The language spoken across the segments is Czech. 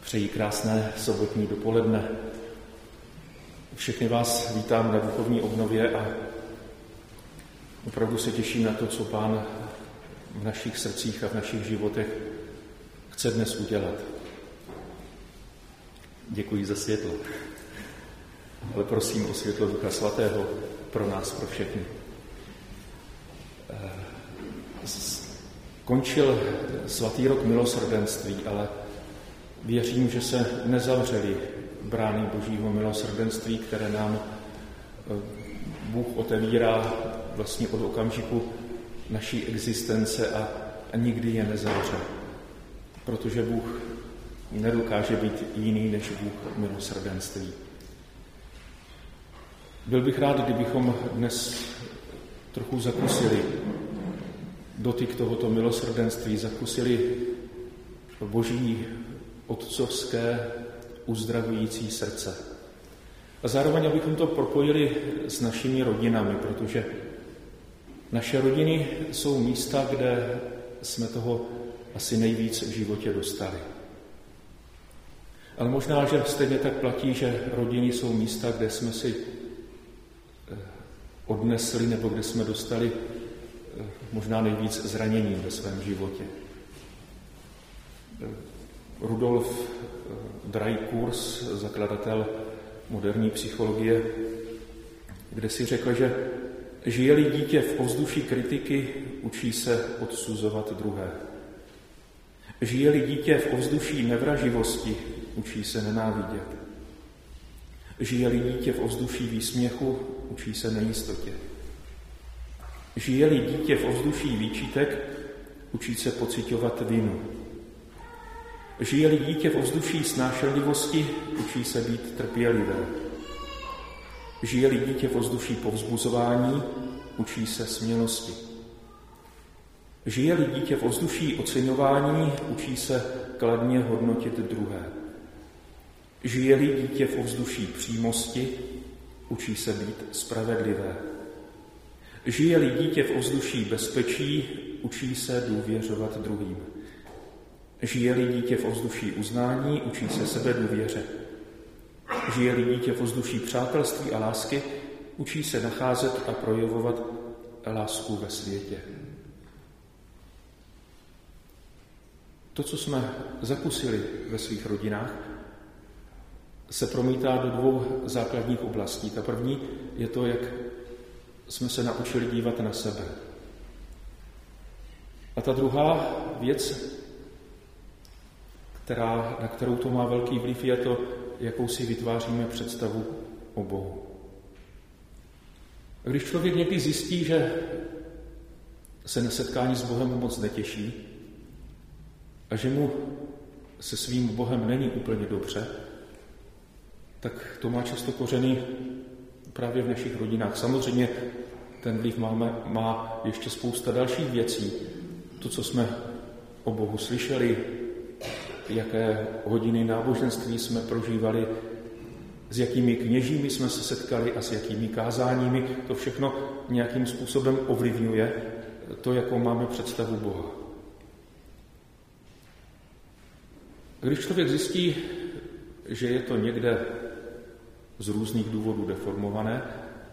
Přeji krásné sobotní dopoledne. Všechny vás vítám na duchovní obnově a opravdu se těším na to, co Pán v našich srdcích a v našich životech chce dnes udělat. Děkuji za světlo. Ale prosím o světlo Ducha Svatého pro nás, pro všechny. Končil svatý rok milosrdenství, ale věřím, že se nezavřely brány Božího milosrdenství, které nám Bůh otevírá vlastně od okamžiku naší existence a nikdy je nezavře. Protože Bůh nedokáže být jiný než Bůh milosrdenství. Byl bych rád, kdybychom dnes trochu zakusili dotyk tohoto milosrdenství, zakusili Boží otcovské uzdravující srdce. A zároveň, abychom to propojili s našimi rodinami, protože naše rodiny jsou místa, kde jsme toho asi nejvíc v životě dostali. Ale možná, že stejně tak platí, že rodiny jsou místa, kde jsme si odnesli nebo kde jsme dostali možná nejvíc zranění ve svém životě. Rudolf Dreikurs, zakladatel moderní psychologie, kde si řekl, že žije-li dítě v ovzduší kritiky, učí se odsuzovat druhé. Žije-li dítě v ovzduší nevraživosti, učí se nenávidět. Žije-li dítě v ovzduší výsměchu, učí se nejistotě. Žije-li dítě v ovzduší výčitek, učí se pociťovat vinu. Žije-li dítě v ovzduší snášenlivosti, učí se být trpělivé. Žije-li dítě v ovzduší povzbuzování, učí se smělosti. Žije-li dítě v ovzduší oceňování, učí se kladně hodnotit druhé. Žije-li dítě v ovzduší přímosti, učí se být spravedlivé. Žije-li dítě v ovzduší bezpečí, učí se důvěřovat druhým. Žije-li dítě v ovzduší uznání, učí se sebedůvěře. Žije-li dítě v ovzduší přátelství a lásky, učí se nacházet a projevovat lásku ve světě. To, co jsme zakusili ve svých rodinách, se promítá do dvou základních oblastí. Ta první je to, jak jsme se naučili dívat na sebe. A ta druhá věc, na kterou to má velký vliv, je to, jakou si vytváříme představu o Bohu. A když člověk někdy zjistí, že se na setkání s Bohem moc netěší a že mu se svým Bohem není úplně dobře, tak to má často kořeny právě v našich rodinách. Samozřejmě ten vliv má ještě spousta dalších věcí. To, co jsme o Bohu slyšeli, jaké hodiny náboženství jsme prožívali, s jakými kněžími jsme se setkali a s jakými kázáními, to všechno nějakým způsobem ovlivňuje to, jakou máme představu Boha. A když člověk zjistí, že je to někde z různých důvodů deformované,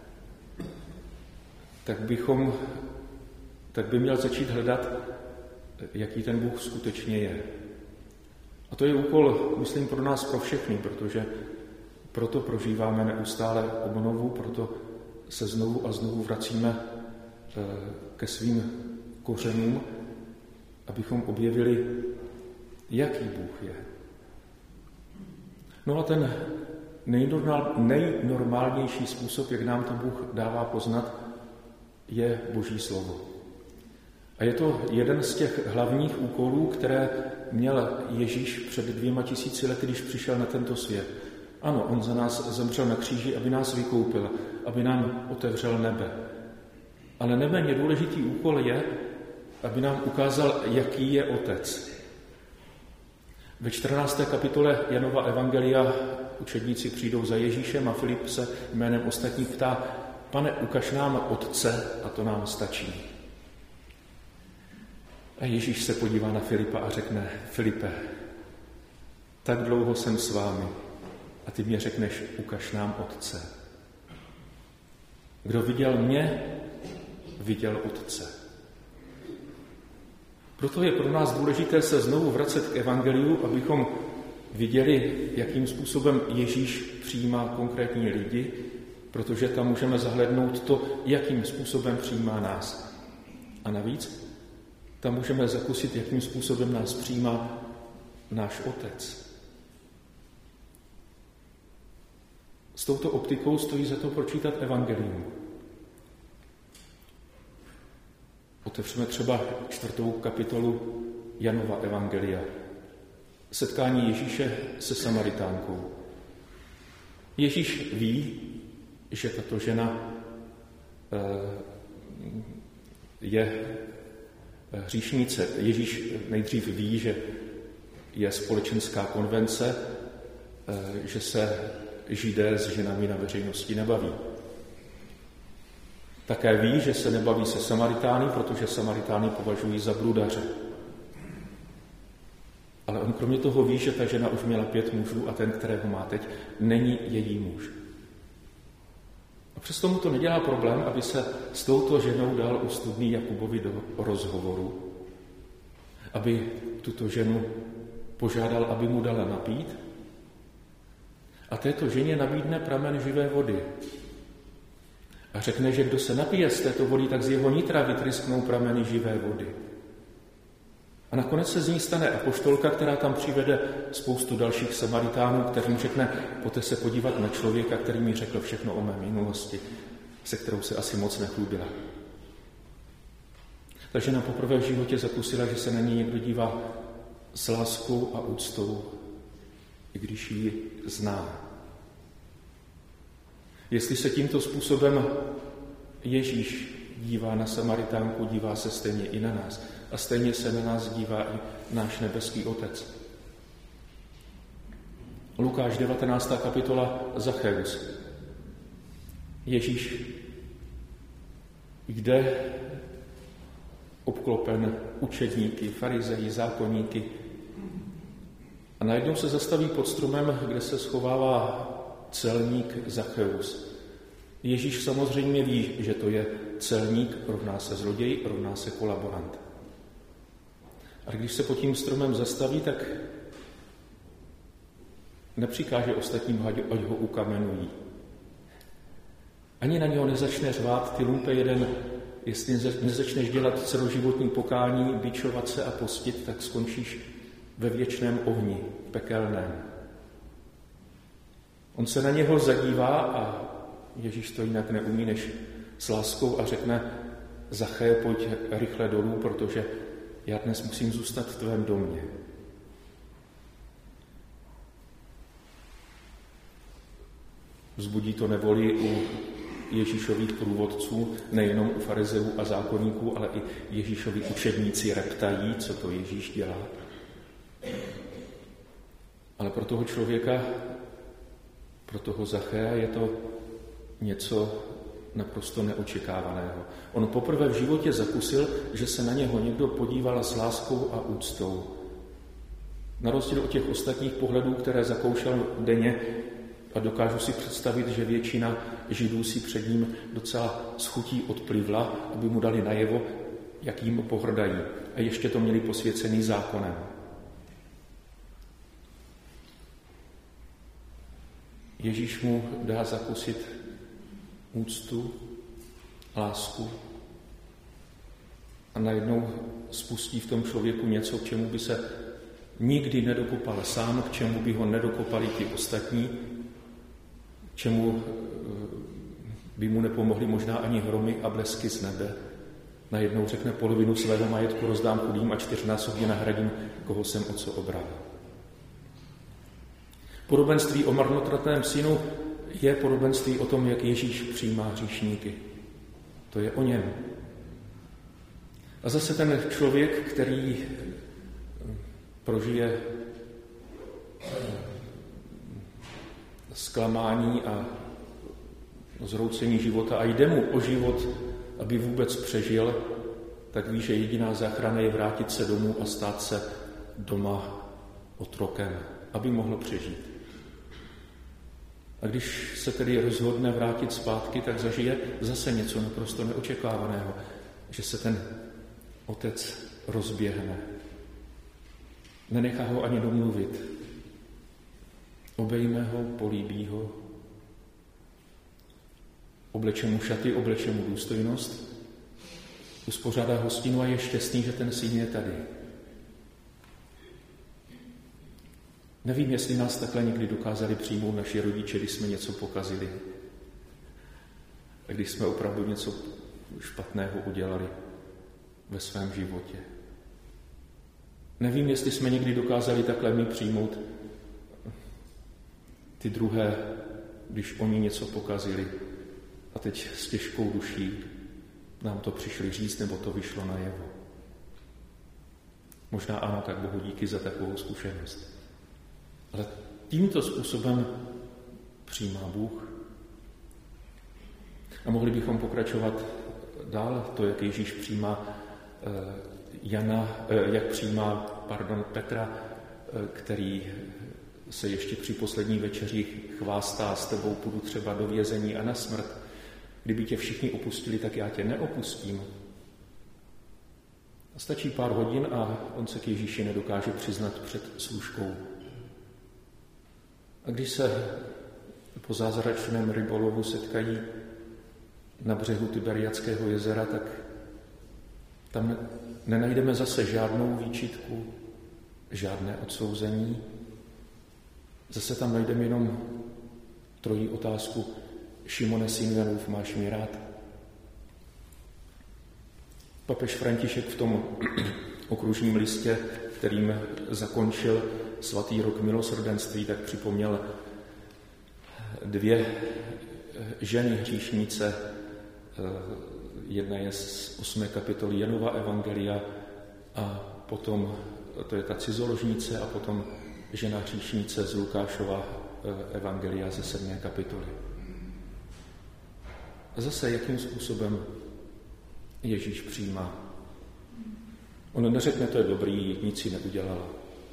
tak by měl začít hledat, jaký ten Bůh skutečně je. A to je úkol, myslím, pro nás, pro všechny, protože proto prožíváme neustále obnovu, proto se znovu a znovu vracíme ke svým kořenům, abychom objevili, jaký Bůh je. No a ten nejnormálnější způsob, jak nám to Bůh dává poznat, je Boží slovo. A je to jeden z těch hlavních úkolů, které měl Ježíš před 2000 lety, když přišel na tento svět. Ano, on za nás zemřel na kříži, aby nás vykoupil, aby nám otevřel nebe. Ale neméně důležitý úkol je, aby nám ukázal, jaký je Otec. Ve 14. kapitole Janova evangelia učedníci přijdou za Ježíšem a Filip se jménem ostatních ptá: Pane, ukaž nám Otce a to nám stačí. A Ježíš se podívá na Filipa a řekne: Filipe, tak dlouho jsem s vámi a ty mě řekneš, ukaž nám Otce. Kdo viděl mě, viděl Otce. Proto je pro nás důležité se znovu vracet k evangeliu, abychom viděli, jakým způsobem Ježíš přijímá konkrétní lidi, protože tam můžeme zahlédnout to, jakým způsobem přijímá nás. A navíc tam můžeme zakusit, jakým způsobem nás přijímá náš Otec. S touto optikou stojí za to pročítat evangelium. Otevřeme třeba 4. kapitolu Janova evangelia. Setkání Ježíše se Samaritánkou. Ježíš ví, že tato žena je hříšnice. Ježíš nejdřív ví, že je společenská konvence, že se Židé s ženami na veřejnosti nebaví. Také ví, že se nebaví se Samaritány, protože Samaritány považují za bludaře. Ale on kromě toho ví, že ta žena už měla 5 mužů a ten, kterého má teď, není její muž. A přesto mu to nedělá problém, aby se s touto ženou dal u studny Jakubovi do rozhovoru, aby tuto ženu požádal, aby mu dala napít a této ženě nabídne pramen živé vody. A řekne, že kdo se napije z této vody, tak z jeho nitra vytrysknou prameny živé vody. A nakonec se z ní stane apoštolka, která tam přivede spoustu dalších Samaritánů, kterým řekne, pojďte se podívat na člověka, který mi řekl všechno o mé minulosti, se kterou se asi moc nechlubila. Ta žena poprvé v životě zakusila, že se na ní někdo dívá s láskou a úctou, i když ji zná. Jestli se tímto způsobem Ježíš dívá na Samaritánku, dívá se stejně i na nás. A stejně se na nás dívá i náš nebeský Otec. Lukáš 19. kapitola Zacheus. Ježíš jde obklopen učedníky, farizeji, zákonníky a najednou se zastaví pod stromem, kde se schovává celník Zacheus. Ježíš samozřejmě ví, že to je celník, rovná se zloděj, rovná se kolaborant. A když se pod tím stromem zastaví, tak nepřikáže ostatním, ať ho ukamenují. Ani na něho nezačne řvát, ty lumpe jeden, jestli nezačneš dělat celoživotní pokání, bičovat se a postit, tak skončíš ve věčném ohni, pekelném. On se na něho zadívá a Ježíš to jinak neumí než s láskou a řekne, Zaché, pojď rychle dolů, protože já dnes musím zůstat v tvém domě. Vzbudí to nevoli u Ježíšových průvodců, nejenom u farizeů a zákonníků, ale i Ježíšovi učedníci reptají, co to Ježíš dělá. Ale pro toho člověka, pro toho Zachéa je to něco naprosto neočekávaného. On poprvé v životě zakusil, že se na něho někdo podíval s láskou a úctou. Na rozdíl od těch ostatních pohledů, které zakoušel denně, a dokážu si představit, že většina Židů si před ním docela s chutí odplivla, aby mu dali najevo, jak jim pohrdají. A ještě to měli posvěcený zákonem. Ježíš mu dá zakusit úctu, lásku a najednou spustí v tom člověku něco, k čemu by se nikdy nedokopal sám, k čemu by ho nedokopali ti ostatní, čemu by mu nepomohli možná ani hromy a blesky z nebe. Najednou řekne, polovinu svého majetku rozdám chudým a 4násobně nahradím, koho jsem o co obral. Podobenství o marnotratném synu je podobenství o tom, jak Ježíš přijímá hříšníky. To je o něm. A zase ten člověk, který prožije zklamání a zhroucení života a jde mu o život, aby vůbec přežil, tak ví, že jediná záchrana je vrátit se domů a stát se doma otrokem. aby mohl přežít. A když se tedy rozhodne vrátit zpátky, tak zažije zase něco naprosto neočekávaného, že se ten otec rozběhne. Nenechá ho ani domluvit. Obejme ho, políbí ho, obleče mu šaty, obleče mu důstojnost, uspořádá hostinu a je šťastný, že ten syn je tady. Nevím, jestli nás takhle někdy dokázali přijmout naši rodiče, když jsme něco pokazili. A když jsme opravdu něco špatného udělali ve svém životě. Nevím, jestli jsme někdy dokázali takhle my přijmout ty druhé, když oni něco pokazili a teď s těžkou duší nám to přišli říct, nebo to vyšlo najevo. Možná ano, tak Bohu díky za takovou zkušenost. Ale tímto způsobem přijímá Bůh. A mohli bychom pokračovat dál, to, jak Ježíš přijímá Petra, který se ještě při poslední večeři chvástá: s tebou půjdu třeba do vězení a na smrt. Kdyby tě všichni opustili, tak já tě neopustím. A stačí pár hodin a on se k Ježíši nedokáže přiznat před služkou. A když se po zázračném rybolovu setkají na břehu Tiberiadského jezera, tak tam nenajdeme zase žádnou výčitku, žádné odsouzení. Zase tam najdeme jenom trojí otázku: Šimone, syn Janův, máš mě rád? Papež František v tom okružním listě, kterým zakončil svatý rok milosrdenství, tak připomněl dvě ženy hříšnice. Jedna je z 8. kapitoly Janova evangelia a potom, to je ta cizoložnice, a potom žena hříšnice z Lukášova evangelia ze 7. kapitoly. A zase, jakým způsobem Ježíš přijímá. On neřekne, to je dobrý, nic si neudělala.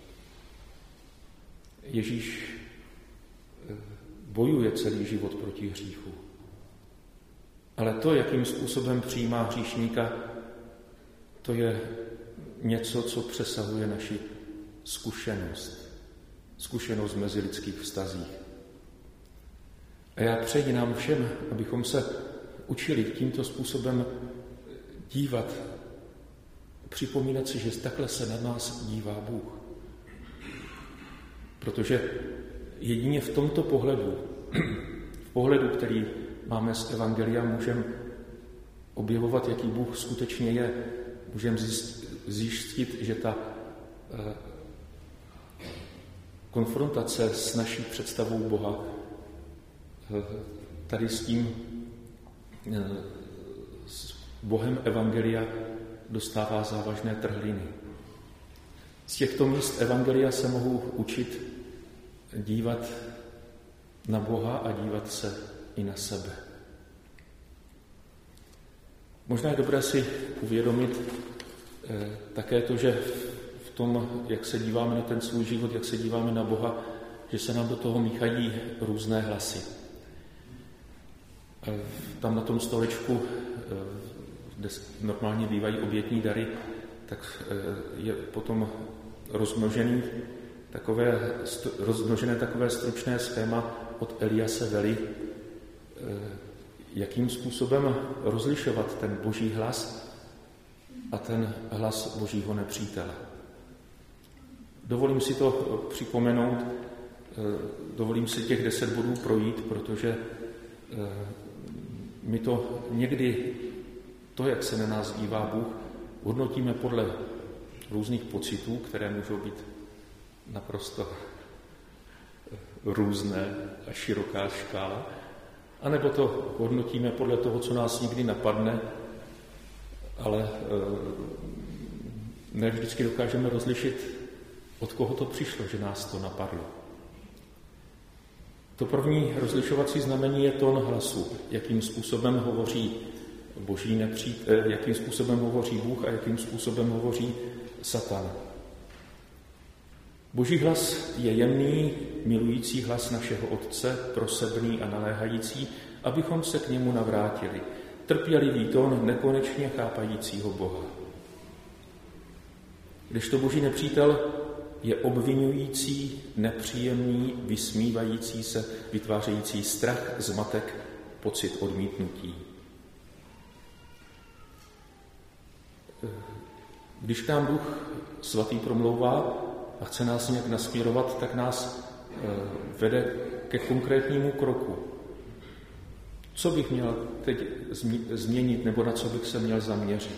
Ježíš bojuje celý život proti hříchu. Ale to, jakým způsobem přijímá hříšníka, to je něco, co přesahuje naši zkušenost. Zkušenost v mezilidských vztazích. A já přeji nám všem, abychom se učili tímto způsobem dívat, připomínat si, že takhle se na nás dívá Bůh. Protože jedině v tomto pohledu, v pohledu, který máme z evangelia, můžeme objevovat, jaký Bůh skutečně je. Můžeme zjistit, že ta konfrontace s naší představou Boha tady s tím s Bohem evangelia dostává závažné trhliny. Z těchto míst evangelia se mohou učit dívat na Boha a dívat se i na sebe. Možná je dobré si uvědomit také to, že v tom, jak se díváme na ten svůj život, jak se díváme na Boha, že se nám do toho míchají různé hlasy. Tam na tom stolečku, kde normálně bývají obětní dary, tak je potom rozmnožené takové stručné schéma od Eliase Vely, jakým způsobem rozlišovat ten boží hlas a ten hlas božího nepřítele. Dovolím si to připomenout, dovolím si těch 10 bodů projít, protože my to někdy, to, jak se na nás dívá Bůh, hodnotíme podle různých pocitů, které můžou být naprosto různé a široká škála, anebo to hodnotíme podle toho, co nás někdy napadne, ale ne vždycky dokážeme rozlišit, od koho to přišlo, že nás to napadlo. To první rozlišovací znamení je tón hlasu, jakým způsobem hovoří jakým způsobem hovoří Bůh a jakým způsobem hovoří Satan. Boží hlas je jemný, milující hlas našeho Otce, prosebný a naléhající, abychom se k němu navrátili. Trpělivý tón nekonečně chápajícího Boha. Kdežto Boží nepřítel je obvinující, nepříjemný, vysmívající se, vytvářející strach, zmatek, pocit odmítnutí. Když k nám Duch Svatý promlouvá a chce nás nějak nasměrovat, tak nás vede ke konkrétnímu kroku. Co bych měl teď změnit, nebo na co bych se měl zaměřit?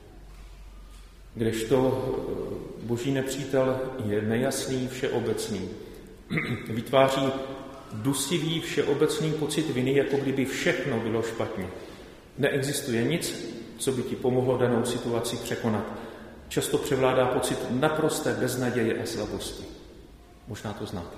Kdežto Boží nepřítel je nejasný, všeobecný. Vytváří dusivý, všeobecný pocit viny, jako kdyby všechno bylo špatně. Neexistuje nic, co by ti pomohlo danou situaci překonat. Často převládá pocit naprosté beznaděje a slabosti. Možná to znáte.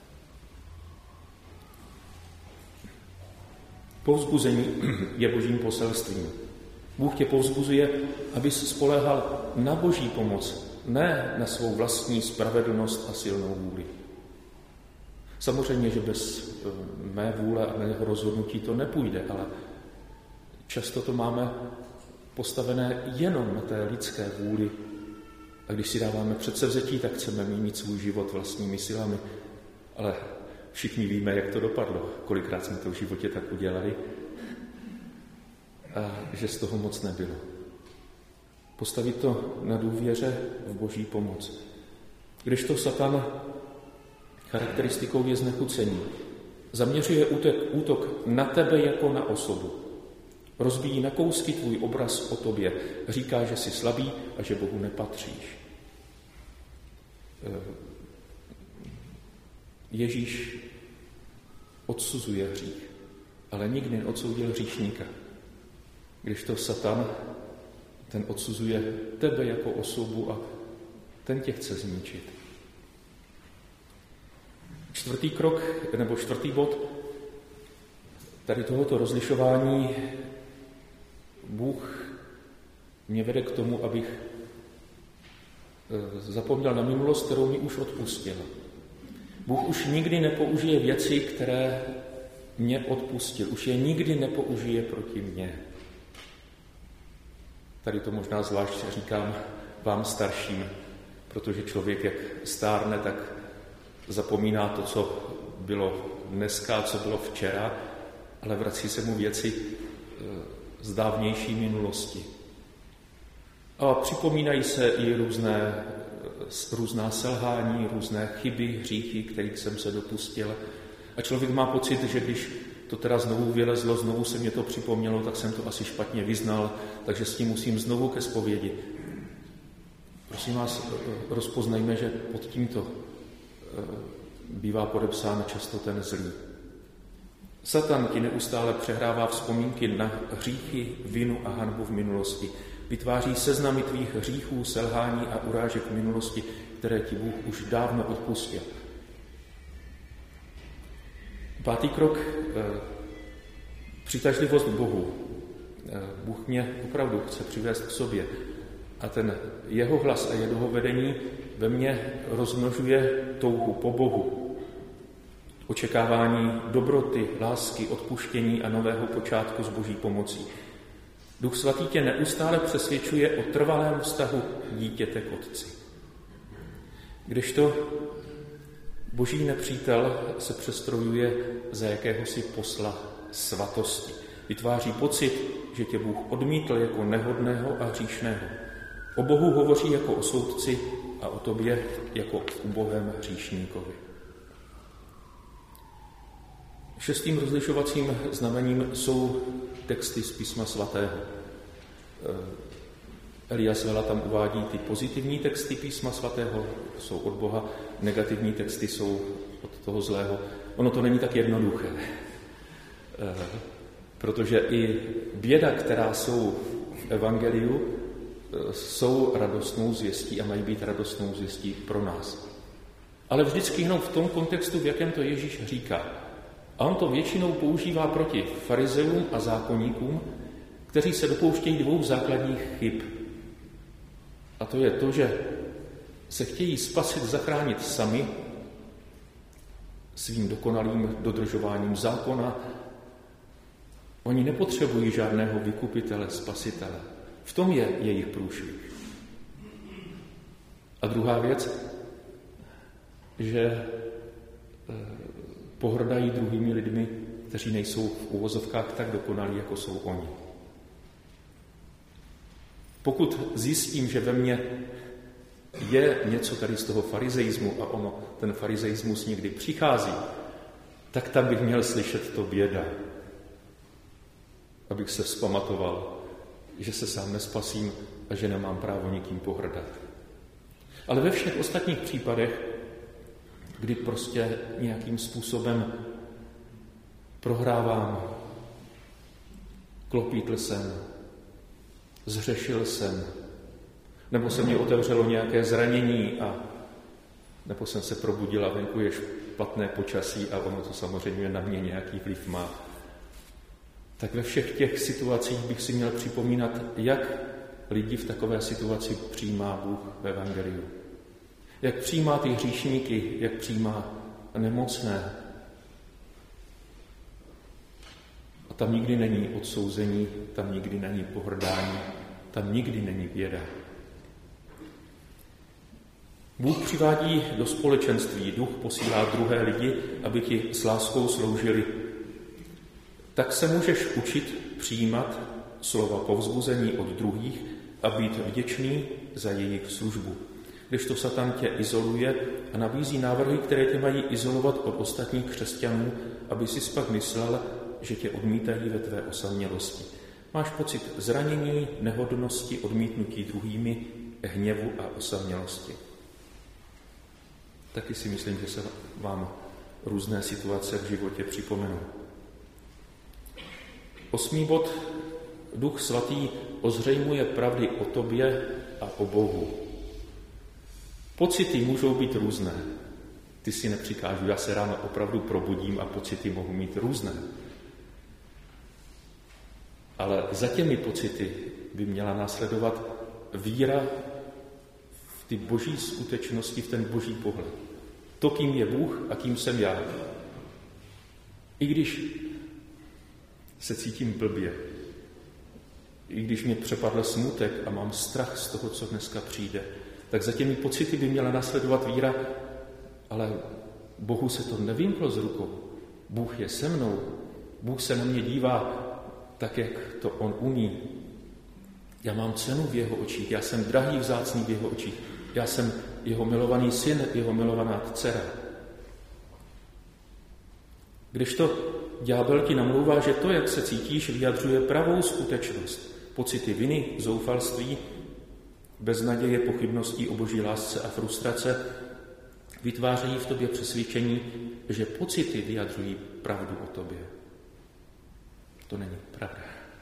Povzbuzení je Božím poselstvím. Bůh tě povzbuzuje, abys spoléhal na Boží pomoc, ne na svou vlastní spravedlnost a silnou vůli. Samozřejmě, že bez mé vůle a mého rozhodnutí to nepůjde, ale často to máme postavené jenom na té lidské vůli. A když si dáváme předsevzetí, tak chceme mít svůj život vlastními silami. Ale všichni víme, jak to dopadlo. Kolikrát jsme to v životě tak udělali a že z toho moc nebylo. Postavit to na důvěře v Boží pomoc. Kdežto Satan charakteristikou je znechucení. Zaměřuje útok na tebe jako na osobu. Rozbíjí na kousky tvůj obraz o tobě. Říká, že jsi slabý a že Bohu nepatříš. Ježíš odsuzuje hřích, ale nikdy neodsoudil hříšníka. Kdežto Satan, ten odsuzuje tebe jako osobu a ten tě chce zničit. Čtvrtý krok, nebo čtvrtý bod tady tohoto rozlišování, Bůh mě vede k tomu, abych zapomněl na minulost, kterou mi už odpustil. Bůh už nikdy nepoužije věci, které mě odpustil. Už je nikdy nepoužije proti mně. Tady to možná zvlášť říkám vám starším, protože člověk, jak stárne, tak zapomíná to, co bylo dneska, co bylo včera, ale vrací se mu věci z dávnější minulosti. A připomínají se i různá selhání, různé chyby, hříchy, kterých jsem se dopustil. A člověk má pocit, že když to teda znovu vylezlo, znovu se mě to připomnělo, tak jsem to asi špatně vyznal, takže s tím musím znovu ke zpovědi. Prosím vás, rozpoznejme, že pod tímto bývá podepsán často ten zlý. Satan ti neustále přehrává vzpomínky na hříchy, vinu a hanbu v minulosti. Vytváří seznamy tvých hříchů, selhání a urážek v minulosti, které ti Bůh už dávno odpustil. Pátý krok, přitažlivost k Bohu. Bůh mě opravdu chce přivést k sobě a ten jeho hlas a jeho vedení ve mně rozmnožuje touhu po Bohu. Očekávání dobroty, lásky, odpuštění a nového počátku s Boží pomocí. Duch Svatý tě neustále přesvědčuje o trvalém vztahu dítěte k Otci. Kdežto Boží nepřítel se přestrojuje za jakéhosi posla svatosti. Vytváří pocit, že tě Bůh odmítl jako nehodného a hříšného. O Bohu hovoří jako o soudci a o tobě jako o ubohém hříšníkovi. Šestým rozlišovacím znamením jsou texty z Písma svatého. Elias Vela tam uvádí ty pozitivní texty Písma svatého, jsou od Boha, negativní texty jsou od toho zlého. Ono to není tak jednoduché, protože i běda, která jsou v evangeliu, jsou radostnou zvěstí a mají být radostnou zvěstí pro nás. Ale vždycky jenom v tom kontextu, v jakém to Ježíš říká. A on to většinou používá proti farizeům a zákonníkům, kteří se dopouštějí dvou základních chyb. A to je to, že se chtějí spasit, zachránit sami svým dokonalým dodržováním zákona. Oni nepotřebují žádného vykupitele, spasitele. V tom je jejich průšvih. A druhá věc, že pohrdají druhými lidmi, kteří nejsou v uvozovkách tak dokonalí, jako jsou oni. Pokud zjistím, že ve mně je něco tady z toho farizeismu a ono, ten farizeismus někdy přichází, tak tam bych měl slyšet to běda, abych se vzpamatoval, že se sám nespasím a že nemám právo nikým pohrdat. Ale ve všech ostatních případech, kdy prostě nějakým způsobem prohrávám, klopítl jsem, zřešil jsem, nebo se mě otevřelo nějaké zranění nebo jsem se probudil a venku je špatné počasí a ono to samozřejmě na mě nějaký vliv má. Tak ve všech těch situacích bych si měl připomínat, jak lidi v takové situaci přijímá Bůh v evangeliu. Jak přijímá ty hříšníky, jak přijímá nemocné. A tam nikdy není odsouzení, tam nikdy není pohrdání, tam nikdy není běda. Bůh přivádí do společenství, Duch posílá druhé lidi, aby ti s láskou sloužili. Tak se můžeš učit přijímat slova povzbuzení od druhých a být vděčný za jejich službu. Kdežto Satan tě izoluje a nabízí návrhy, které tě mají izolovat od ostatních křesťanů, aby si pak myslel, že tě odmítají ve tvé osamělosti. Máš pocit zranění, nehodnosti, odmítnutí druhými, hněvu a osamělosti. Taky si myslím, že se vám různé situace v životě připomenou. 8. bod. Duch svatý ozřejmuje pravdy o tobě a o Bohu. Pocity můžou být různé. Ty si nepřikážu, já se ráno opravdu probudím a pocity mohu mít různé. Ale za těmi pocity by měla následovat víra v ty boží skutečnosti, v ten boží pohled. To, kým je Bůh a kým jsem já. I když se cítím blbě, i když mě přepadl smutek a mám strach z toho, co dneska přijde, tak za těmi pocity by měla následovat víra, ale Bohu se to nevymklo z rukou. Bůh je se mnou. Bůh se na mě dívá tak, jak to on umí. Já mám cenu v jeho očích, já jsem drahý, vzácný v jeho očích. Já jsem jeho milovaný syn, jeho milovaná dcera. Kdežto ďábel ti namlouvá, že to, jak se cítíš, vyjadřuje pravou skutečnost. Pocity viny, zoufalství, beznaděje, pochybností o boží lásce a frustrace vytvářejí v tobě přesvědčení, že pocity vyjadřují pravdu o tobě. To není pravda.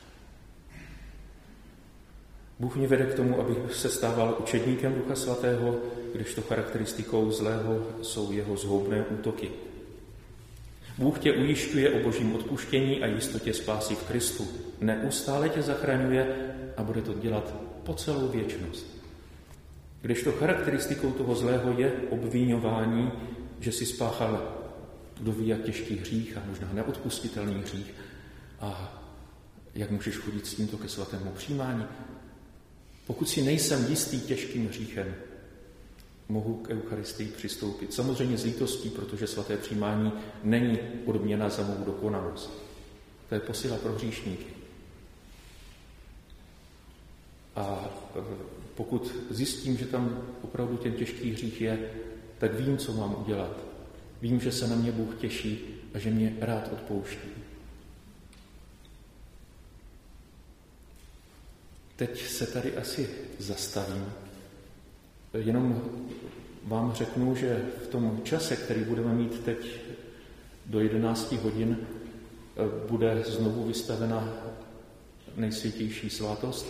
Bůh mě vede k tomu, abych se stával učedníkem Ducha Svatého, kdežto charakteristikou zlého jsou jeho zhoubné útoky. Bůh tě ujišťuje o božím odpuštění a jistotě spásy v Kristu. Neustále tě zachraňuje a bude to dělat po celou věčnost. Kdežto charakteristikou toho zlého je obviňování, že si spáchal kdo ví jak těžký hřích a možná neodpustitelný hřích a jak můžeš chodit s tímto ke svatému přijímání. Pokud si nejsem jistý těžkým hříchem, mohu k Eucharistii přistoupit. Samozřejmě s lítostí, protože svaté přijímání není odměna za mou dokonalost. To je posila pro hříšníky. A pokud zjistím, že tam opravdu ten těžký hřích je, tak vím, co mám udělat. Vím, že se na mě Bůh těší a že mě rád odpouští. Teď se tady asi zastavím. Jenom vám řeknu, že v tom čase, který budeme mít teď do 11 hodin, bude znovu vystavena nejsvětější svátost.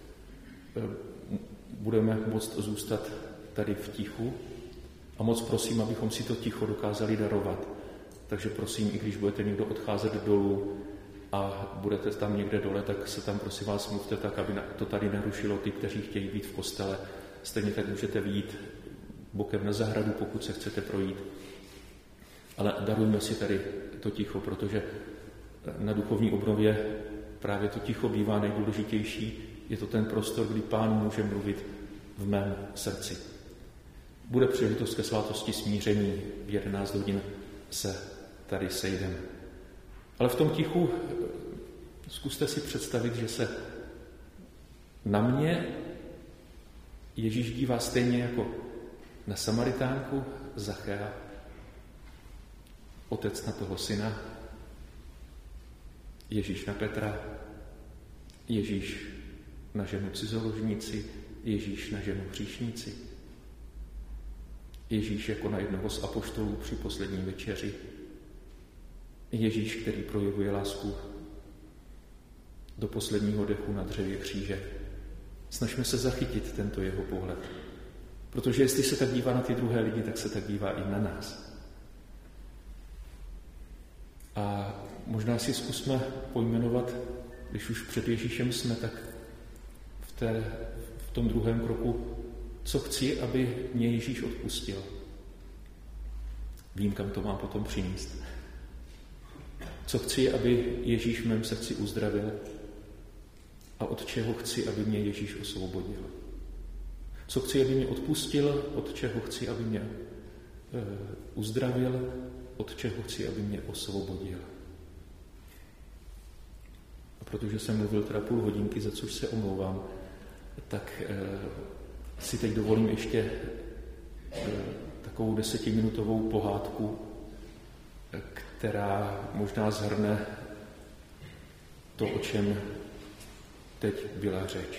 Budeme moct zůstat tady v tichu a moc prosím, abychom si to ticho dokázali darovat. Takže prosím, i když budete někdo odcházet dolů a budete tam někde dole, tak se tam prosím vás mluvte tak, aby to tady nerušilo ty, kteří chtějí být v kostele. Stejně tak můžete vyjít bokem na zahradu, pokud se chcete projít. Ale darujme si tady to ticho, protože na duchovní obnově právě to ticho bývá nejdůležitější. Je to ten prostor, kdy Pán může mluvit v mém srdci. Bude příležitost ke svátosti smíření, v 11 hodin se tady sejdeme. Ale v tom tichu zkuste si představit, že se na mě Ježíš dívá stejně jako na Samaritánku Zachea, otec na toho syna, Ježíš na Petra, Ježíš na ženu cizoložnici, Ježíš na ženu hříšnici, Ježíš jako na jednoho z apoštolů při poslední večeři, Ježíš, který projevuje lásku do posledního dechu na dřevě kříže. Snažme se zachytit tento jeho pohled. Protože jestli se tak dívá na ty druhé lidi, tak se tak dívá i na nás. A možná si zkusme pojmenovat, když už před Ježíšem jsme, tak v tom druhém kroku, co chci, aby mě Ježíš odpustil. Vím, kam to mám potom přinést. Co chci, aby Ježíš v mém srdci uzdravil a od čeho chci, aby mě Ježíš osvobodil. Co chci, aby mě odpustil, od čeho chci, aby mě uzdravil, od čeho chci, aby mě osvobodil. A protože jsem mluvil teda půl hodinky, za což se omlouvám, tak si teď dovolím ještě takovou 10minutovou pohádku, která možná shrne to, o čem teď byla řeč.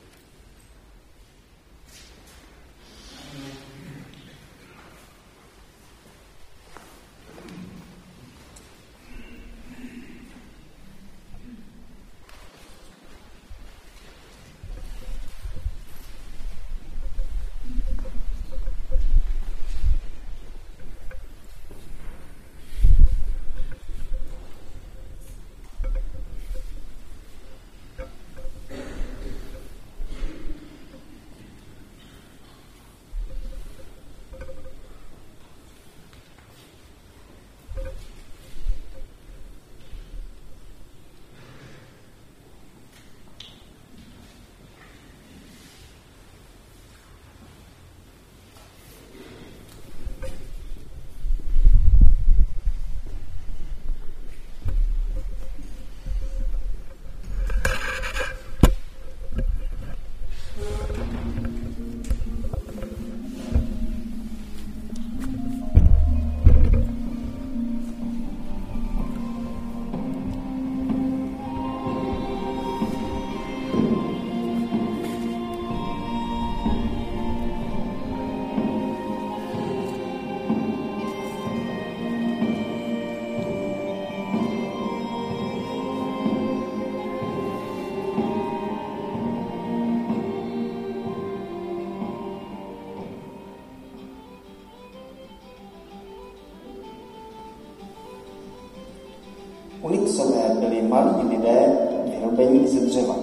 Onyxové byli malí lidé vyrobení ze dřeva.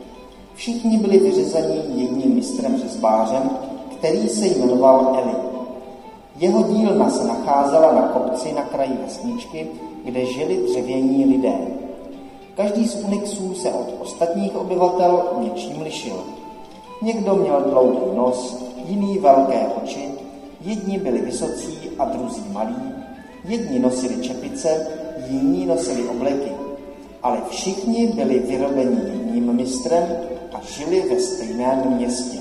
Všichni byli vyřezaní jedním mistrem řezbářem, který se jmenoval Eli. Jeho dílna se nacházela na kopci na kraji vesničky, kde žili dřevění lidé. Každý z Onyxů se od ostatních obyvatel něčím lišil. Někdo měl dlouhý nos, jiný velké oči, jedni byli vysocí a druzí malí, jedni nosili čepice, jiní nosili obleky, ale všichni byli vyrobeni jedním mistrem a žili ve stejném městě.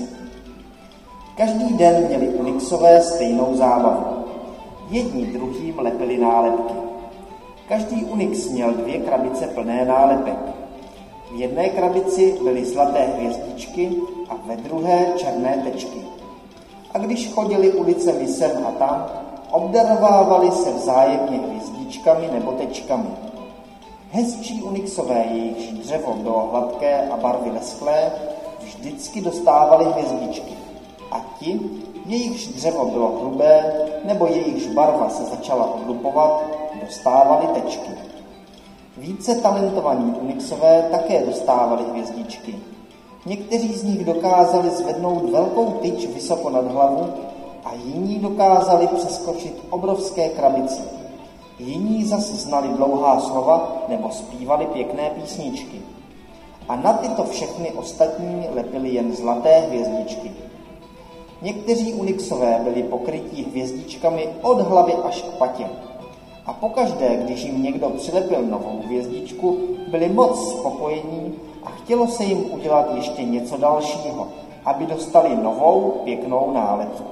Každý den měli Onyxové stejnou zábavu. Jedni druhým lepili nálepky. Každý Onyx měl 2 krabice plné nálepek. V jedné krabici byly zlaté hvězdičky a ve druhé černé tečky. A když chodili ulicemi sem a tam, obdarovávali se vzájemně hvězdičkami nebo tečkami. Hezčí Onyxové, jejichž dřevo bylo hladké a barvy lesklé, vždycky dostávali hvězdičky. A ti, jejichž dřevo bylo hrubé nebo jejichž barva se začala odlupovat, dostávali tečky. Více talentovaní Onyxové také dostávali hvězdičky. Někteří z nich dokázali zvednout velkou tyč vysoko nad hlavu, a jiní dokázali přeskočit obrovské krabice. Jiní zase znali dlouhá slova nebo zpívali pěkné písničky. A na tyto všechny ostatní lepili jen zlaté hvězdičky. Někteří Unixové byli pokrytí hvězdičkami od hlavy až k patě. A pokaždé, když jim někdo přilepil novou hvězdičku, byli moc spokojení a chtělo se jim udělat ještě něco dalšího, aby dostali novou pěknou nálepku.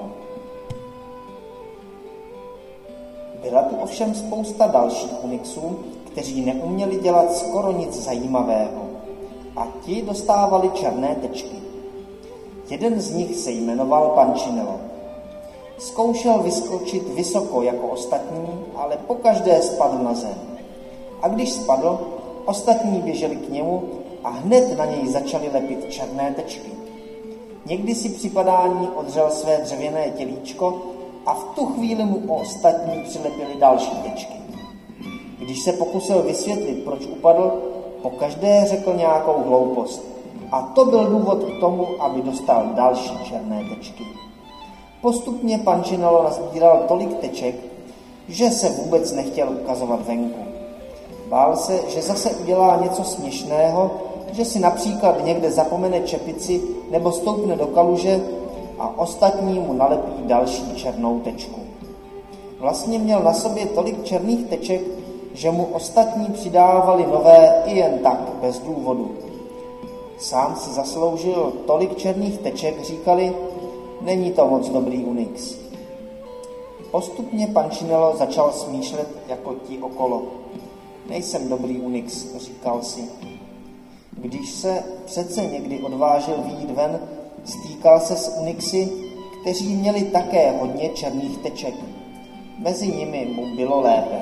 Byla tu ovšem spousta dalších Unixů, kteří neuměli dělat skoro nic zajímavého. A ti dostávali černé tečky. Jeden z nich se jmenoval Punchinello. Zkoušel vyskočit vysoko jako ostatní, ale pokaždé spadl na zem. A když spadl, ostatní běželi k němu a hned na něj začali lepit černé tečky. Někdy si při padání odřel své dřevěné tělíčko a v tu chvíli mu ostatní přilepili další tečky. Když se pokusil vysvětlit, proč upadl, pokaždé řekl nějakou hloupost. A to byl důvod k tomu, aby dostal další černé tečky. Postupně Punchinello nazbíral tolik teček, že se vůbec nechtěl ukazovat venku. Bál se, že zase udělá něco směšného, že si například někde zapomene čepici nebo stoupne do kaluže a ostatní mu nalepí další černou tečku. Vlastně měl na sobě tolik černých teček, že mu ostatní přidávali nové i jen tak, bez důvodu. Sám si zasloužil tolik černých teček, říkali, není to moc dobrý Unix. Postupně Punchinello začal smýšlet jako ti okolo. Nejsem dobrý Unix, říkal si. Když se přece někdy odvážil vyjít ven, stýkal se s Unixy, kteří měli také hodně černých teček. Mezi nimi mu bylo lépe.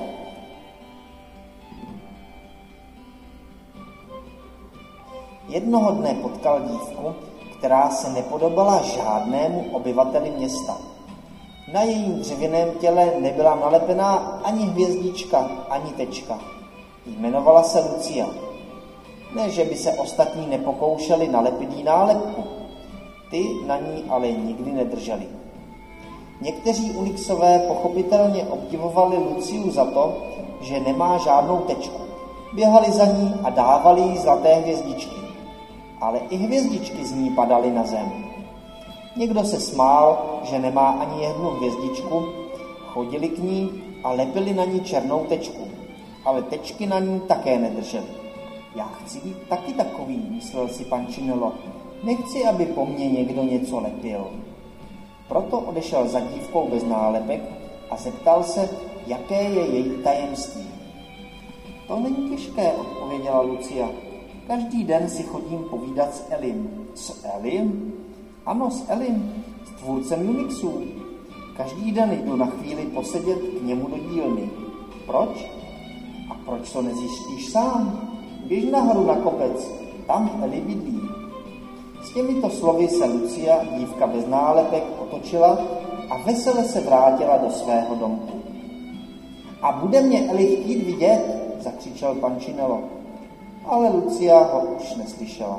Jednoho dne potkal dívku, která se nepodobala žádnému obyvateli města. Na jejím dřevěném těle nebyla nalepená ani hvězdička, ani tečka. Jmenovala se Lucia. Ne, že by se ostatní nepokoušeli nalepit jí nálepku. Ty na ní ale nikdy nedrželi. Někteří Unixové pochopitelně obdivovali Luciu za to, že nemá žádnou tečku. Běhali za ní a dávali jí zlaté hvězdičky. Ale i hvězdičky z ní padaly na zem. Někdo se smál, že nemá ani jednu hvězdičku, chodili k ní a lepili na ní černou tečku, ale tečky na ní také nedrželi. Já chci být taky takový, myslel si Punchinello. Nechci, aby po mně někdo něco lepil. Proto odešel za dívkou bez nálepek a zeptal se, jaké je její tajemství. To není těžké, odpověděla Lucia. Každý den si chodím povídat s Elim. S Elim? Ano, s Elim, s tvůrcem Unixů. Každý den jdu na chvíli posedět k němu do dílny. Proč? A proč to nezjistíš sám? Běž nahoru na kopec, tam Eli bydlí. S těmito slovy se Lucia, dívka bez nálepek, otočila a vesele se vrátila do svého domku. A bude mě Eli chtít vidět, zakřičel Punchinello. Ale Lucia ho už neslyšela.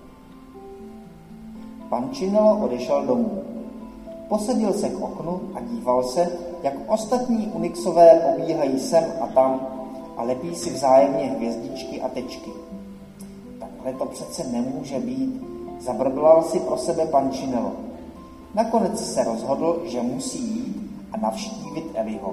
Punchinello odešel domů. Posadil se k oknu a díval se, jak ostatní Unixové pobíhají sem a tam a lepí si vzájemně hvězdičky a tečky. Takhle to přece nemůže být, zabrblal si pro sebe Punchinello. Nakonec se rozhodl, že musí jít a navštívit Eliho.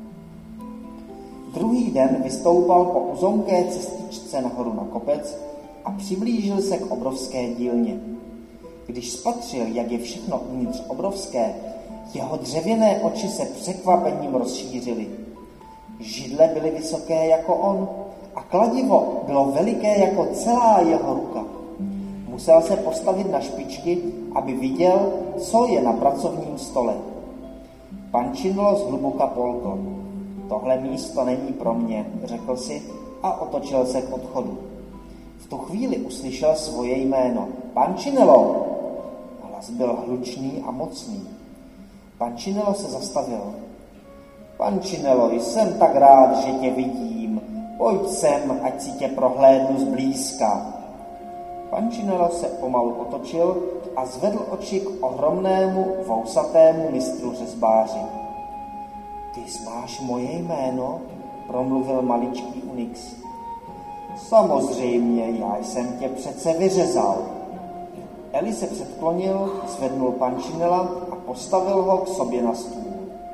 Druhý den vystoupal po uzonké cestičce nahoru na kopec a přiblížil se k obrovské dílně. Když spatřil, jak je všechno uvnitř obrovské, jeho dřevěné oči se překvapením rozšířily. Židle byly vysoké jako on a kladivo bylo veliké jako celá jeho ruka. Musel se postavit na špičky, aby viděl, co je na pracovním stole. Punchinello zhluboka polkl. Tohle místo není pro mě, řekl si a otočil se k odchodu. V tu chvíli uslyšel svoje jméno. Punchinello! Hlas byl hlučný a mocný. Punchinello se zastavil. Punchinello, jsem tak rád, že tě vidím. Pojď sem, ať si tě prohlédnu zblízka. Pančinelo se pomalu otočil a zvedl oči k ohromnému vousatému mistru řezbáři. Ty znáš moje jméno? Promluvil maličký Onyx. Samozřejmě, já jsem tě přece vyřezal. Eli se předklonil, zvednul Pančinela a postavil ho k sobě na stůl.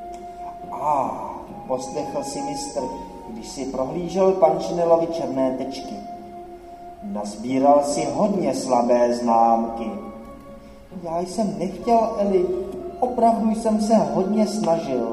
Poslechl si mistr, když si prohlížel Pančinelovi černé tečky. Nazbíral si hodně slabé známky. Já jsem nechtěl, Eli, opravdu jsem se hodně snažil.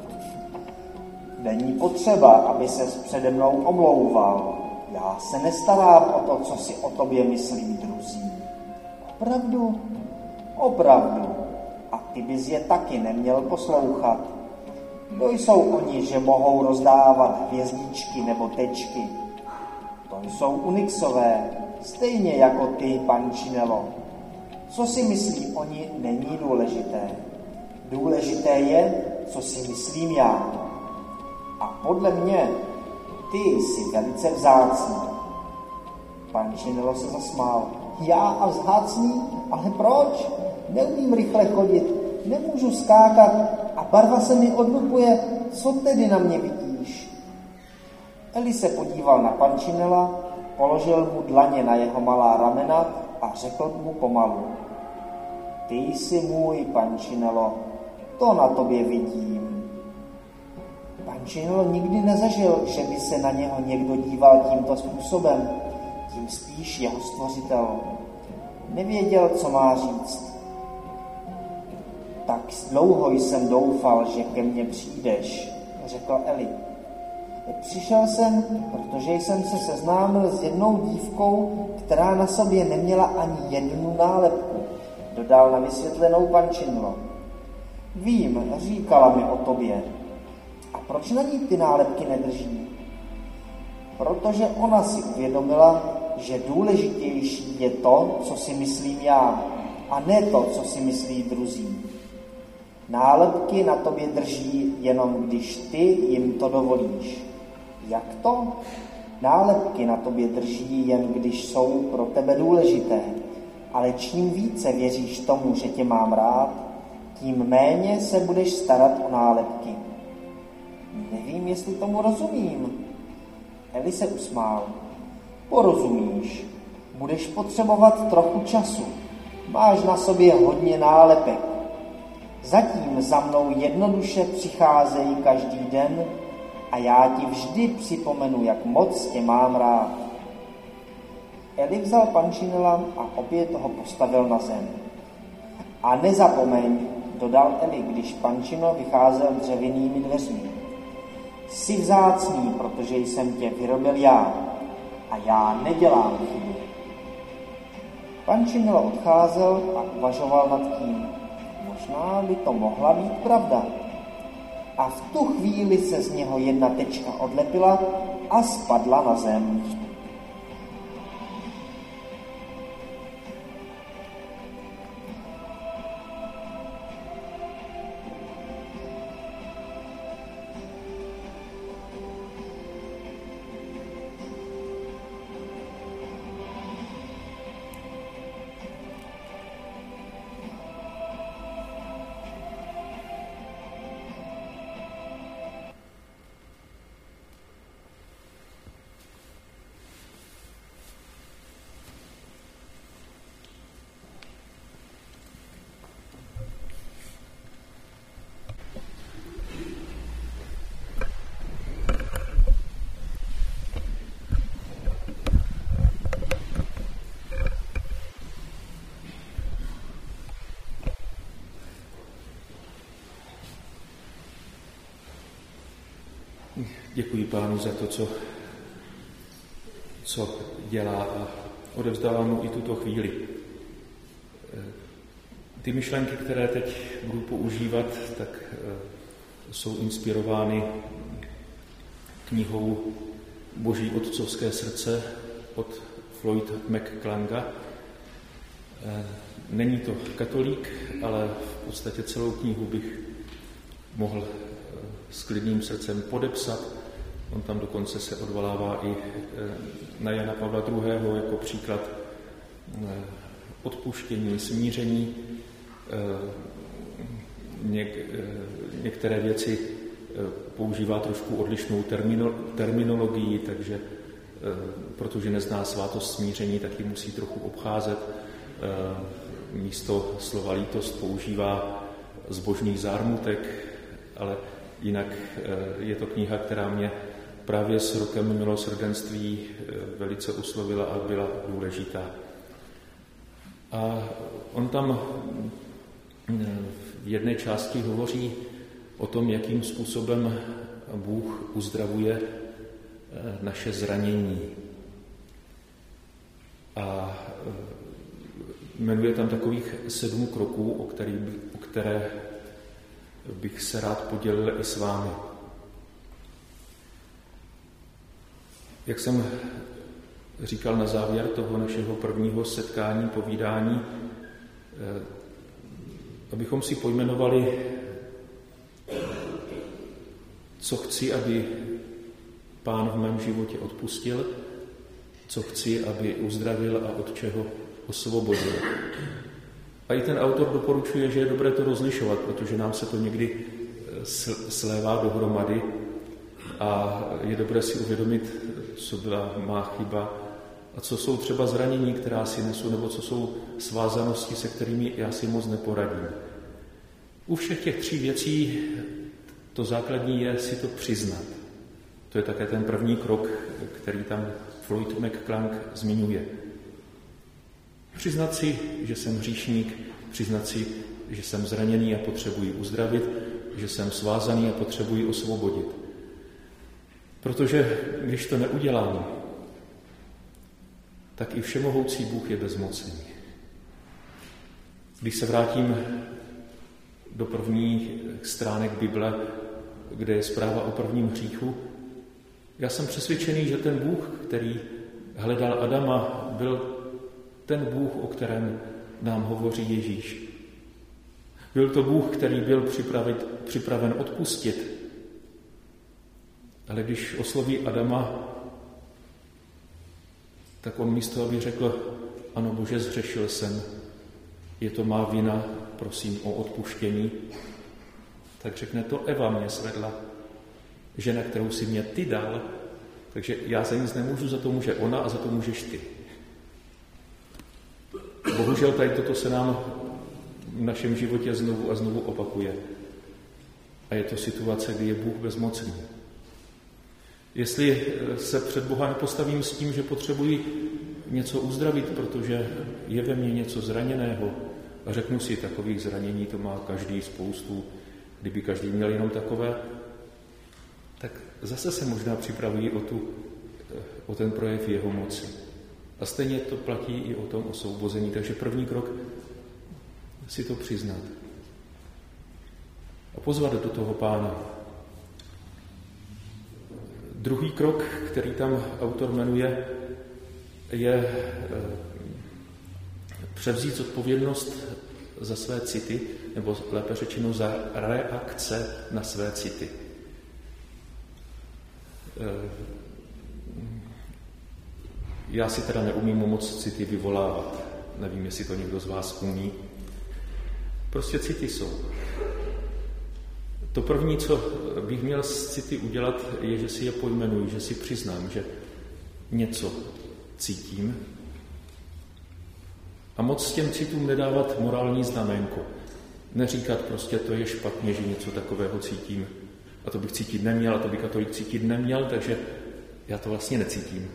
Není potřeba, aby ses přede mnou omlouval. Já se nestarám o to, co si o tobě myslí druzí. Opravdu? Opravdu. A ty bys je taky neměl poslouchat. Kdo jsou oni, že mohou rozdávat hvězdičky nebo tečky? To jsou Onyxové, stejně jako ty, Pančinelo. Co si myslí oni, není důležité. Důležité je, co si myslím já. A podle mě, ty jsi velice vzácný. Pančinelo se zasmál. Já a vzácný? Ale proč? Neumím rychle chodit, nemůžu skákat a barva se mi odlupuje. Co tedy na mě vidíš? Eli se podíval na Pančinela, položil mu dlaně na jeho malá ramena a řekl mu pomalu. Ty jsi můj, Pančinelo, to na tobě vidím. Pančinelo nikdy nezažil, že by se na něho někdo díval tímto způsobem, tím spíš jeho stvořitel. Nevěděl, co má říct. Tak dlouho jsem doufal, že ke mně přijdeš, řekl Eli. Přišel jsem, protože jsem se seznámil s jednou dívkou, která na sobě neměla ani jednu nálepku, dodal na vysvětlenou Pančinelo. Vím, říkala mi o tobě. A proč na ní ty nálepky nedrží? Protože ona si uvědomila, že důležitější je to, co si myslím já, a ne to, co si myslí druzí. Nálepky na tobě drží jenom, když ty jim to dovolíš. Jak to? Nálepky na tobě drží jen, když jsou pro tebe důležité, ale čím více věříš tomu, že tě mám rád, tím méně se budeš starat o nálepky. Nevím, jestli tomu rozumím. Eli se usmál. Porozumíš. Budeš potřebovat trochu času. Máš na sobě hodně nálepek. Zatím za mnou jednoduše přicházejí každý den a já ti vždy připomenu, jak moc tě mám rád. Eli vzal Pančinela a opět ho postavil na zem. A nezapomeň, dodal Eli, když Pančino vycházel dřevěnými dveřmi. Jsi vzácný, protože jsem tě vyrobil já a já nedělám chyby. Pančinelo odcházel a uvažoval nad tím. Možná by to mohla být pravda. A v tu chvíli se z něho jedna tečka odlepila a spadla na zem. Děkuji Pánu za to, co dělá a odevzdávám mu i tuto chvíli. Ty myšlenky, které teď budu používat, tak jsou inspirovány knihou Boží otcovské srdce od Floyd McClanga. Není to katolík, ale v podstatě celou knihu bych mohl s klidným srdcem podepsat. On tam dokonce se odvolává i na Jana Pavla II. Jako příklad odpuštění, smíření. Některé věci používá trošku odlišnou terminologii, takže protože nezná svátost smíření, tak ji musí trochu obcházet. Místo slova lítost používá zbožný zármutek, ale jinak je to kniha, která mě právě s rokem milosrdenství velice oslovila a byla důležitá. A on tam v jedné části hovoří o tom, jakým způsobem Bůh uzdravuje naše zranění. A jmenuje tam takových 7 kroků, o které bych se rád podělil i s vámi. Jak jsem říkal na závěr toho našeho prvního setkání, povídání, abychom si pojmenovali, co chci, aby Pán v mém životě odpustil, co chci, aby uzdravil a od čeho osvobodil. A i ten autor doporučuje, že je dobré to rozlišovat, protože nám se to někdy slévá dohromady a je dobré si uvědomit, co byla má chyba a co jsou třeba zranění, která si nesu, nebo co jsou svázanosti, se kterými já si moc neporadím. U všech těch 3 věcí to základní je si to přiznat. To je také ten první krok, který tam Floyd McClung zmiňuje. Přiznat si, že jsem hříšník, přiznat si, že jsem zraněný a potřebuji uzdravit, že jsem svázaný a potřebuji osvobodit. Protože když to neudělám, tak i všemohoucí Bůh je bezmocný. Když se vrátím do prvních stránek Bible, kde je zpráva o prvním hříchu, já jsem přesvědčený, že ten Bůh, který hledal Adama, byl ten Bůh, o kterém nám hovoří Ježíš. Byl to Bůh, který byl připraven odpustit. Ale když osloví Adama, tak on místo, aby řekl, ano Bože, zhřešil jsem, je to má vina, prosím o odpuštění, tak řekne, to Eva mě svedla, žena, kterou si mě ty dal, takže já za nic nemůžu, za to může ona a za to můžeš ty. Bohužel tady toto se nám v našem životě znovu a znovu opakuje. A je to situace, kdy je Bůh bezmocný. Jestli se před Boha nepostavím s tím, že potřebuji něco uzdravit, protože je ve mně něco zraněného, a řeknu si, takových zranění to má každý spoustu, kdyby každý měl jenom takové, tak zase se možná připravují o ten projev jeho moci. A stejně to platí i o tom osvobození. Takže první krok si to přiznat. A pozvat do toho Pána. Druhý krok, který tam autor jmenuje, je převzít zodpovědnost za své city, nebo lépe řečeno za reakce na své city. Já si teda neumím moc city vyvolávat. Nevím, jestli to někdo z vás umí. Prostě city jsou. To první, co bych měl s city udělat, je, že si je pojmenuji, že si přiznám, že něco cítím. A moc s těm citům nedávat morální znaménko. Neříkat prostě, to je špatně, že něco takového cítím. A to bych cítit neměl, a to by katolík cítit neměl, takže já to vlastně necítím.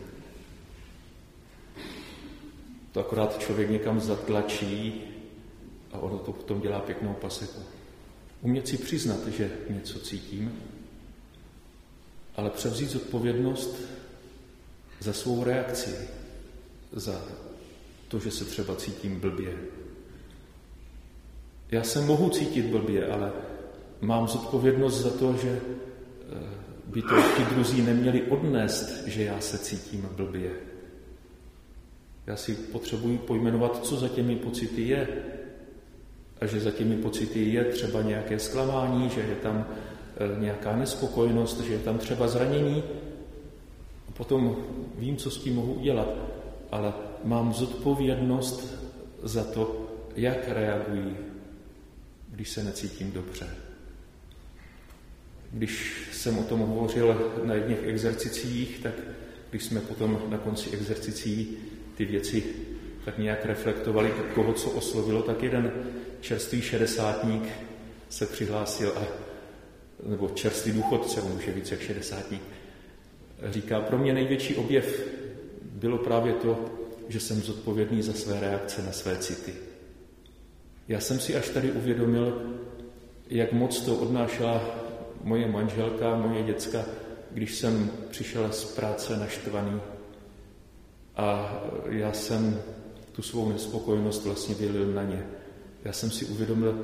To akorát člověk někam zatlačí a ono to potom dělá pěknou paseku. Umět si přiznat, že něco cítím, ale převzít zodpovědnost za svou reakci, za to, že se třeba cítím blbě. Já se mohu cítit blbě, ale mám zodpovědnost za to, že by to ti druzí neměli odnést, že já se cítím blbě. Já si potřebuji pojmenovat, co za těmi pocity je. A že za těmi pocity je třeba nějaké zklamání, že je tam nějaká nespokojenost, že je tam třeba zranění. A potom vím, co s tím mohu udělat. Ale mám zodpovědnost za to, jak reaguji, když se necítím dobře. Když jsem o tom hovořil na jedných exercicích, tak když jsme potom na konci exercicí ty věci tak nějak reflektovali, koho co oslovilo, tak jeden čerstvý šedesátník se přihlásil, nebo čerstvý důchodce, on už je víc jak šedesátník, říká, pro mě největší objev bylo právě to, že jsem zodpovědný za své reakce na své city. Já jsem si až tady uvědomil, jak moc to odnášela moje manželka, moje děcka, když jsem přišel z práce naštvaný a já jsem tu svou nespokojenost vlastně vylil na ně. Já jsem si uvědomil,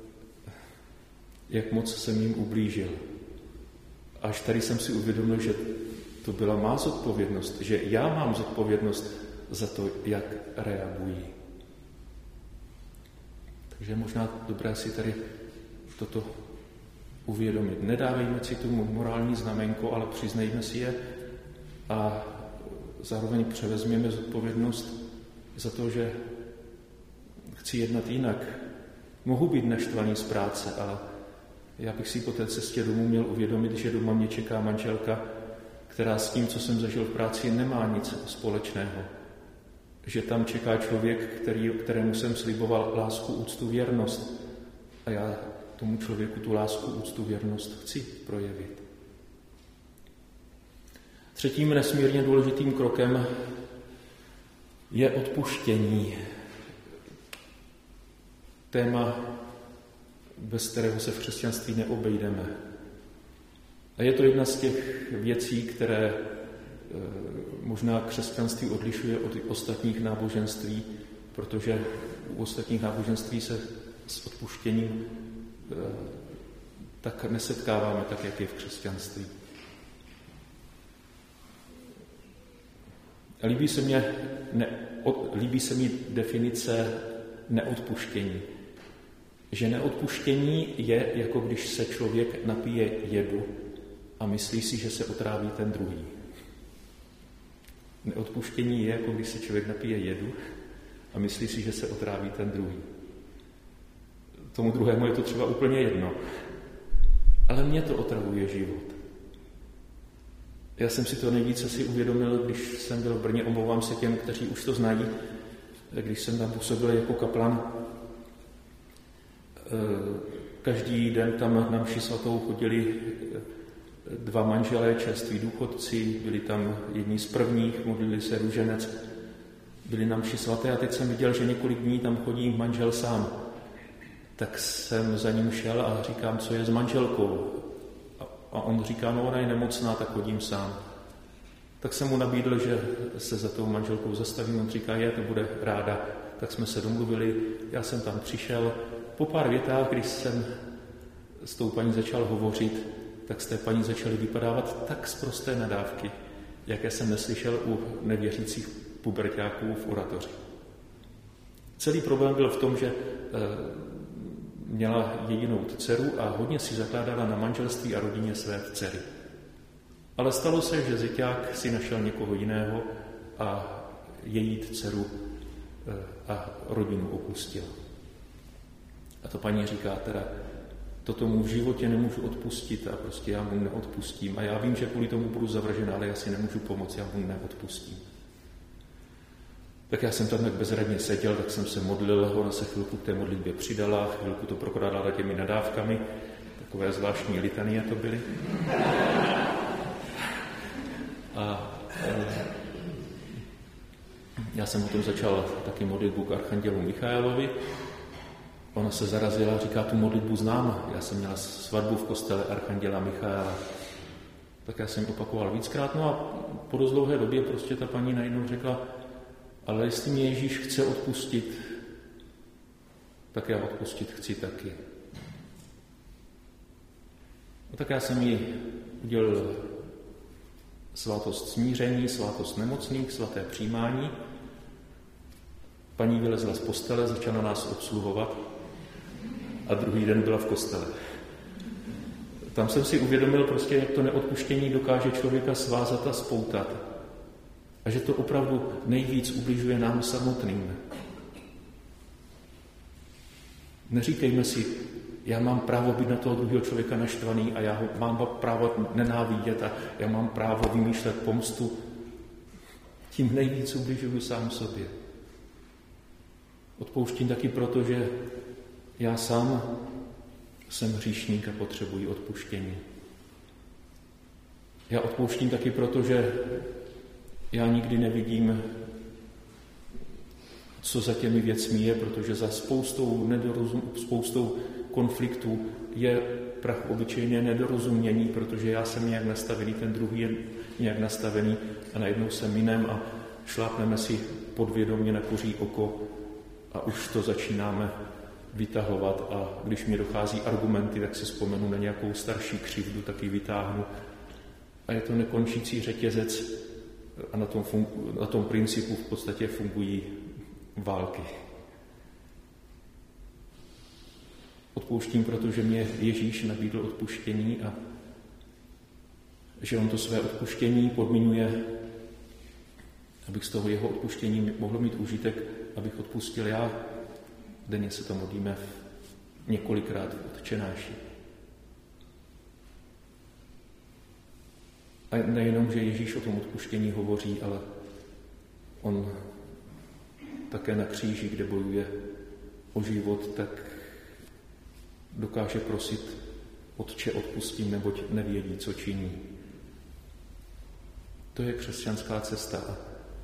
jak moc jsem jim ublížil. Až tady jsem si uvědomil, že to byla má zodpovědnost, že já mám zodpovědnost za to, jak reagují. Takže je možná dobré si tady toto uvědomit. Nedávejme si tomu morální znamenko, ale přiznejme si je a zároveň převezměme zodpovědnost za to, že chci jednat jinak. Mohu být naštvaný z práce, ale já bych si po té cestě domů měl uvědomit, že doma mě čeká manželka, která s tím, co jsem zažil v práci, nemá nic společného. Že tam čeká člověk, kterému jsem sliboval lásku, úctu, věrnost. A já tomu člověku tu lásku, úctu, věrnost chci projevit. Třetím nesmírně důležitým krokem je odpuštění. Téma, bez kterého se v křesťanství neobejdeme. A je to jedna z těch věcí, které možná křesťanství odlišuje od ostatních náboženství, protože u ostatních náboženství se s odpuštěním tak nesetkáváme, tak jak je v křesťanství. Líbí se mi definice neodpuštění. Že neodpuštění je, jako když se člověk napije jedu a myslí si, že se otráví ten druhý. Neodpuštění je, jako když se člověk napije jedu a myslí si, že se otráví ten druhý. Tomu druhému je to třeba úplně jedno. Ale mě to otravuje život. Já jsem si to nejvíce si uvědomil, když jsem byl v Brně, omlouvám se těm, kteří už to znají, když jsem tam působil jako kaplan. Každý den tam na mši svatou chodili dva manželé, čerství důchodci, byli tam jedni z prvních, modlili se růženec, byli na mši svaté a teď jsem viděl, že několik dní tam chodí manžel sám. Tak jsem za ním šel a říkám, co je s manželkou. A on říká, no ona je nemocná, tak chodím sám. Tak jsem mu nabídl, že se za tou manželkou zastavím, on říká, to bude ráda. Tak jsme se domluvili, já jsem tam přišel. Po pár větách, když jsem s tou paní začal hovořit, tak z té paní začaly vypadávat tak sprosté nadávky, jaké jsem neslyšel u nevěřících puberťáků v oratoři. Celý problém byl v tom, že měla jedinou dceru a hodně si zakládala na manželství a rodině své dcery. Ale stalo se, že zeťák si našel někoho jiného a její dceru a rodinu opustil. A to paní říká teda, toto mu v životě nemůžu odpustit a prostě já mu neodpustím. A já vím, že kvůli tomu budu zavržen, ale já si nemůžu pomoct, já mu neodpustím. Tak já jsem tam tak bezradně seděl, tak jsem se modlil, ona se chvilku k té modlitbě přidala, chvilku to prokládala těmi nadávkami, takové zvláštní litanie to byly. A já jsem potom začal taky modlitbu k archandělu Michaelovi. Ona se zarazila a říká, tu modlitbu znám. Já jsem měla svatbu v kostele archanděla Michaela. Tak já jsem opakoval víckrát. No a po dost dlouhé době prostě ta paní najednou řekla, ale jestli mě Ježíš chce odpustit, tak já odpustit chci taky. No tak já jsem jí udělal svátost smíření, svátost nemocných, svaté přijímání. Paní vylezla z postele, začala nás obsluhovat a druhý den byla v kostele. Tam jsem si uvědomil prostě, jak to neodpuštění dokáže člověka svázat a spoutat. A že to opravdu nejvíc ubližuje nám samotným. Neříkejme si, já mám právo být na toho druhého člověka naštvaný a já ho mám právo nenávidět a já mám právo vymýšlet pomstu. Tím nejvíc ubližuju sám sobě. Odpouštím taky proto, že já sám jsem hříšník a potřebuji odpuštění. Já odpouštím taky proto, že já nikdy nevidím, co za těmi věcmi je, protože za spoustou konfliktů je prach obyčejné nedorozumění, protože já jsem nějak nastavený, ten druhý je nějak nastavený a najednou jsem jinem a šlápneme si podvědomě na kuří oko a už to začínáme vytahovat a když mi dochází argumenty, tak si vzpomenu na nějakou starší křivdu, tak ji vytáhnu. A je to nekončící řetězec a na tom principu v podstatě fungují války. Odpouštím, protože mě Ježíš nabídl odpuštění a že on to své odpuštění podmiňuje, abych z toho jeho odpuštění mohl mít užitek, abych odpustil já. Denně se to modlíme několikrát v Otčenáši. A nejenom, že Ježíš o tom odpuštění hovoří, ale on také na kříži, kde bojuje o život, tak dokáže prosit: Otče, odpustím, neboť nevědí, co činí. To je křesťanská cesta.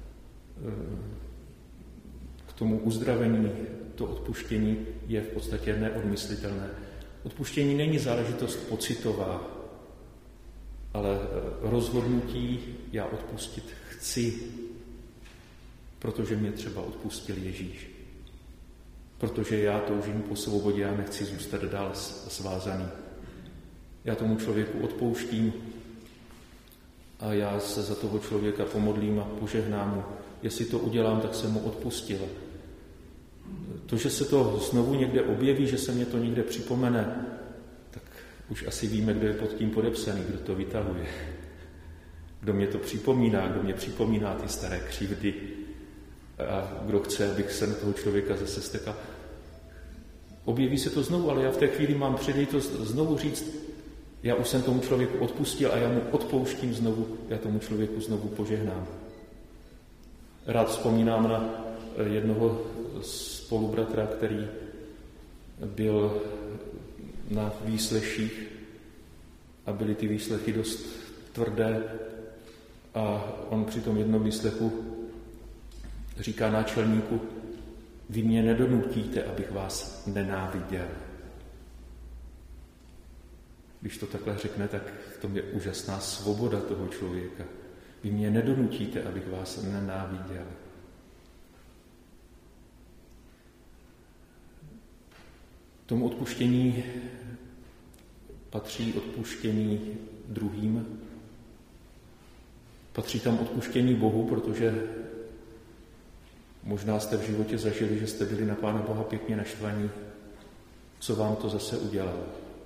K tomu uzdravení, to odpuštění je v podstatě neodmyslitelné. Odpuštění není záležitost pocitová, ale rozhodnutí: já odpustit chci, protože mě třeba odpustil Ježíš. Protože já toužím po svobodě, já nechci zůstat dál svázaný. Já tomu člověku odpouštím a já se za toho člověka pomodlím a požehnám mu. Jestli to udělám, tak jsem mu odpustil. To, že se to znovu někde objeví, že se mě to někde připomene, tak už asi víme, kdo je pod tím podepsaný, kdo to vytahuje. Kdo mě to připomíná, kdo mě připomíná ty staré křivdy a kdo chce, abych se na toho člověka zase stekal. Objeví se to znovu, ale já v té chvíli mám předejitost znovu říct: já už jsem tomu člověku odpustil a já mu odpouštím znovu, já tomu člověku znovu požehnám. Rád vzpomínám na jednoho spolubratra, který byl na výsleších a byly ty výslechy dost tvrdé a on při tom jednom výslechu říká náčelníku: vy mě nedonutíte, abych vás nenáviděl. Když to takhle řekne, tak v tom je úžasná svoboda toho člověka. Vy mě nedonutíte, abych vás nenáviděl. Tomu odpuštění patří odpuštění druhým. Patří tam odpuštění Bohu, protože možná jste v životě zažili, že jste byli na Pána Boha pěkně naštvaní. Co vám to zase udělalo?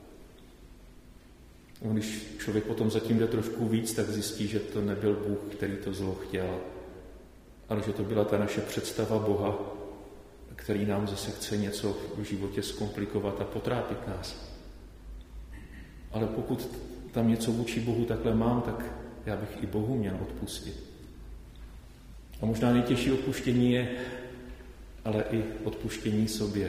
Když člověk potom zatím jde trošku víc, tak zjistí, že to nebyl Bůh, který to zlo chtěl, ale že to byla ta naše představa Boha, který nám zase chce něco v životě zkomplikovat a potrápit nás. Ale pokud tam něco vůči Bohu takhle mám, tak já bych i Bohu měl odpustit. A možná nejtěžší odpuštění je ale i odpuštění sobě.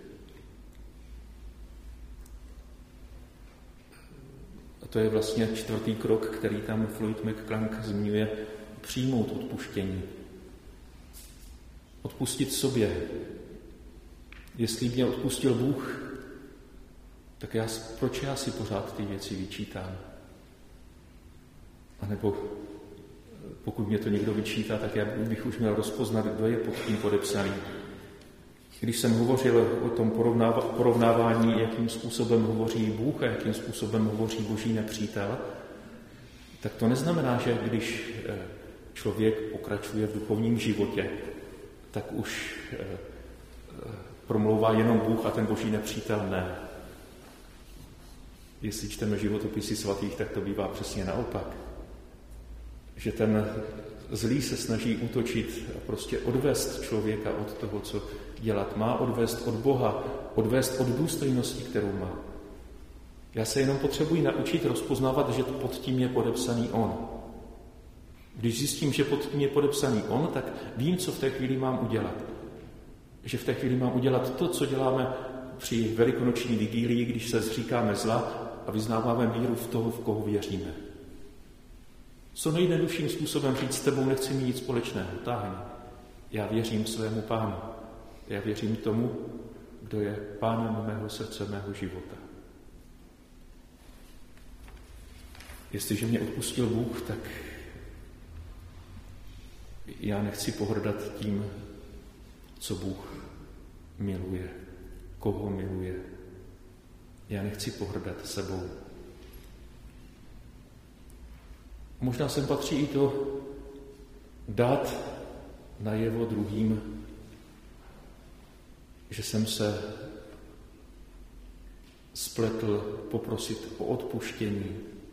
A to je vlastně 4. krok, který tam Floyd McClung zmiňuje: přijmout odpuštění. Odpustit sobě. Jestli mě odpustil Bůh, tak proč já si pořád ty věci vyčítám? A nebo pokud mě to někdo vyčítá, tak já bych už měl rozpoznat, kdo je pod tím podepsaný. Když jsem hovořil o tom porovnávání, jakým způsobem hovoří Bůh a jakým způsobem hovoří boží nepřítel, tak to neznamená, že když člověk pokračuje v duchovním životě, tak už promlouvá jenom Bůh a ten boží nepřítel ne. Jestli čteme životopisy svatých, tak to bývá přesně naopak. že ten zlý se snaží útočit a prostě odvést člověka od toho, co dělat má, odvést od Boha, odvést od důstojnosti, kterou má. Já se jenom potřebuji naučit rozpoznávat, že pod tím je podepsaný on. Když zjistím, že pod tím je podepsaný on, tak vím, co v té chvíli mám udělat. Že v té chvíli mám udělat to, co děláme při velikonoční vigílii, když se zříkáme zla a vyznáváme víru v toho, v koho věříme. Co nejjednodušším způsobem říct, s tebou nechci mít nic společného, táhni. Já věřím svému Pánu. Já věřím tomu, kdo je Pánem mého srdce, mého života. Jestliže mě odpustil Bůh, tak já nechci pohrdat tím, co Bůh miluje, koho miluje. Já nechci pohrdat sebou. Možná sem patří i to dát najevo druhým, že jsem se spletl poprosit o odpuštění.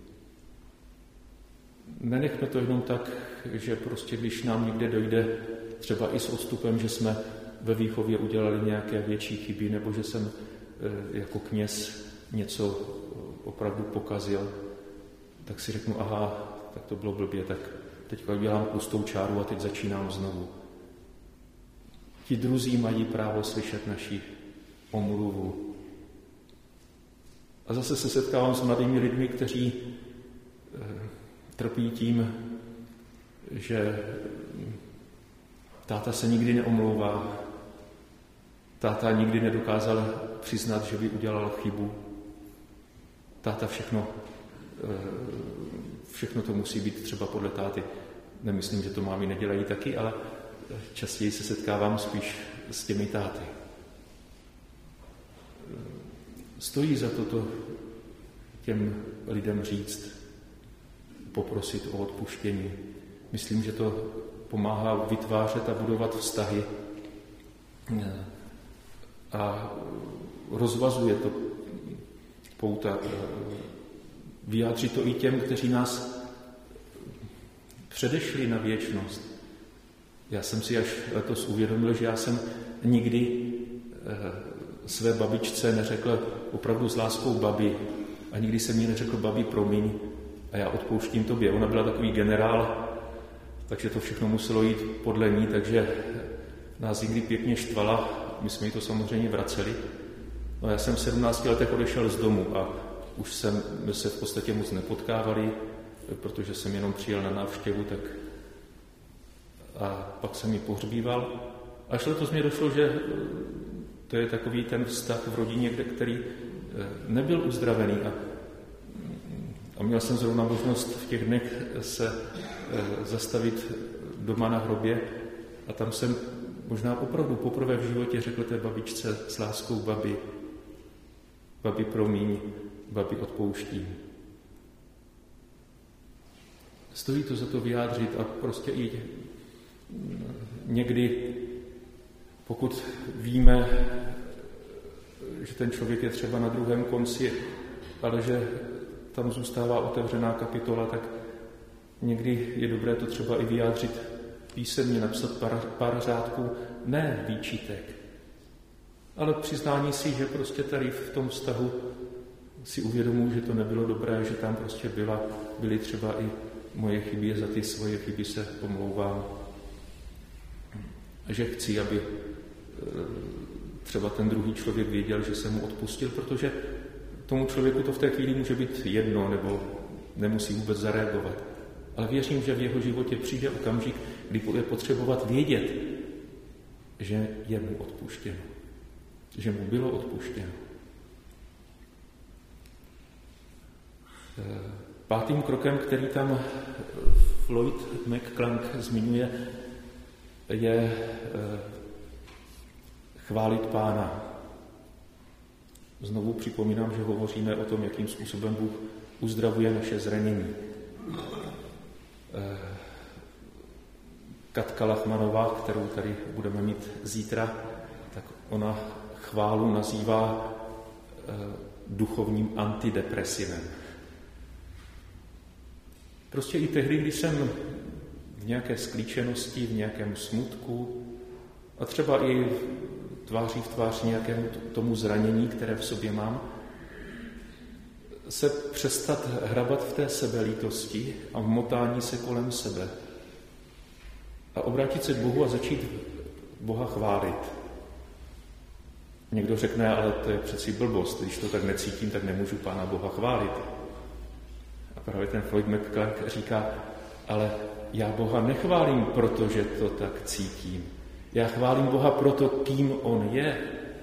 Nenechme to jenom tak, že prostě když nám někde dojde, třeba i s odstupem, že jsme ve výchově udělali nějaké větší chyby, nebo že jsem jako kněz něco opravdu pokazil, tak si řeknu, aha, tak to bylo blbě, tak teďka udělám tlustou čáru a teď začínám znovu. Ti druzí mají právo slyšet naši omluvu. A zase se setkávám s mladými lidmi, kteří trpí tím, že táta se nikdy neomlouvá, táta nikdy nedokázal přiznat, že by udělal chybu. Táta všechno to musí být třeba podle táty. Nemyslím, že to mámy nedělají taky, ale častěji se setkávám spíš s těmi táty. Stojí za to těm lidem říct, poprosit o odpuštění. Myslím, že to pomáhá vytvářet a budovat vztahy a rozvazuje to pouta. Vyjádřit to i těm, kteří nás předešli na věčnost. Já jsem si až letos uvědomil, že já jsem nikdy své babičce neřekl opravdu s láskou babi a nikdy jsem jí neřekl babi promiň a já odpouštím tobě. Ona byla takový generál, takže to všechno muselo jít podle ní, takže nás někdy pěkně štvala, my jsme jí to samozřejmě vraceli. No, já jsem v 17 letech odešel z domu a už jsme se v podstatě moc nepotkávali, protože jsem jenom přijel na návštěvu, tak a pak jsem ji pohřbíval. Až letos mi došlo, že to je takový ten vztah v rodině, který nebyl uzdravený. A měl jsem zrovna možnost v těch dnech se zastavit doma na hrobě a tam jsem možná opravdu poprvé v životě řekl té babičce s láskou babi, babi promiň, babi odpouštím. Stojí to za to vyjádřit a prostě i někdy, pokud víme, že ten člověk je třeba na druhém konci, ale že tam zůstává otevřená kapitola, tak někdy je dobré to třeba i vyjádřit písemně, napsat pár řádků, ne výčitek, ale přiznání si, že prostě tady v tom vztahu si uvědomuji, že to nebylo dobré, že tam prostě byly třeba i moje chyby, za ty svoje chyby se omlouvám. Že chci, aby třeba ten druhý člověk věděl, že jsem mu odpustil, protože tomu člověku to v té chvíli může být jedno, nebo nemusí vůbec zareagovat. Ale věřím, že v jeho životě přijde okamžik, kdy bude potřebovat vědět, že je mu odpuštěno. Že mu bylo odpuštěno. Pátým krokem, který tam Floyd McClung zmiňuje, je chválit Pána. Znovu připomínám, že hovoříme o tom, jakým způsobem Bůh uzdravuje naše zranění. Katka Lachmanová, kterou tady budeme mít zítra, tak ona chválu nazývá duchovním antidepresivem. Prostě i tehdy, když jsem v nějaké sklíčenosti, v nějakém smutku a třeba i tváří v tvář nějakému tomu zranění, které v sobě mám, se přestat hrabat v té sebelítosti a v motání se kolem sebe a obrátit se k Bohu a začít Boha chválit. Někdo řekne, ale to je přeci blbost, když to tak necítím, tak nemůžu Pána Boha chválit. A právě ten Floyd McClung říká, ale já Boha nechválím, protože to tak cítím. Já chválím Boha proto, kým on je.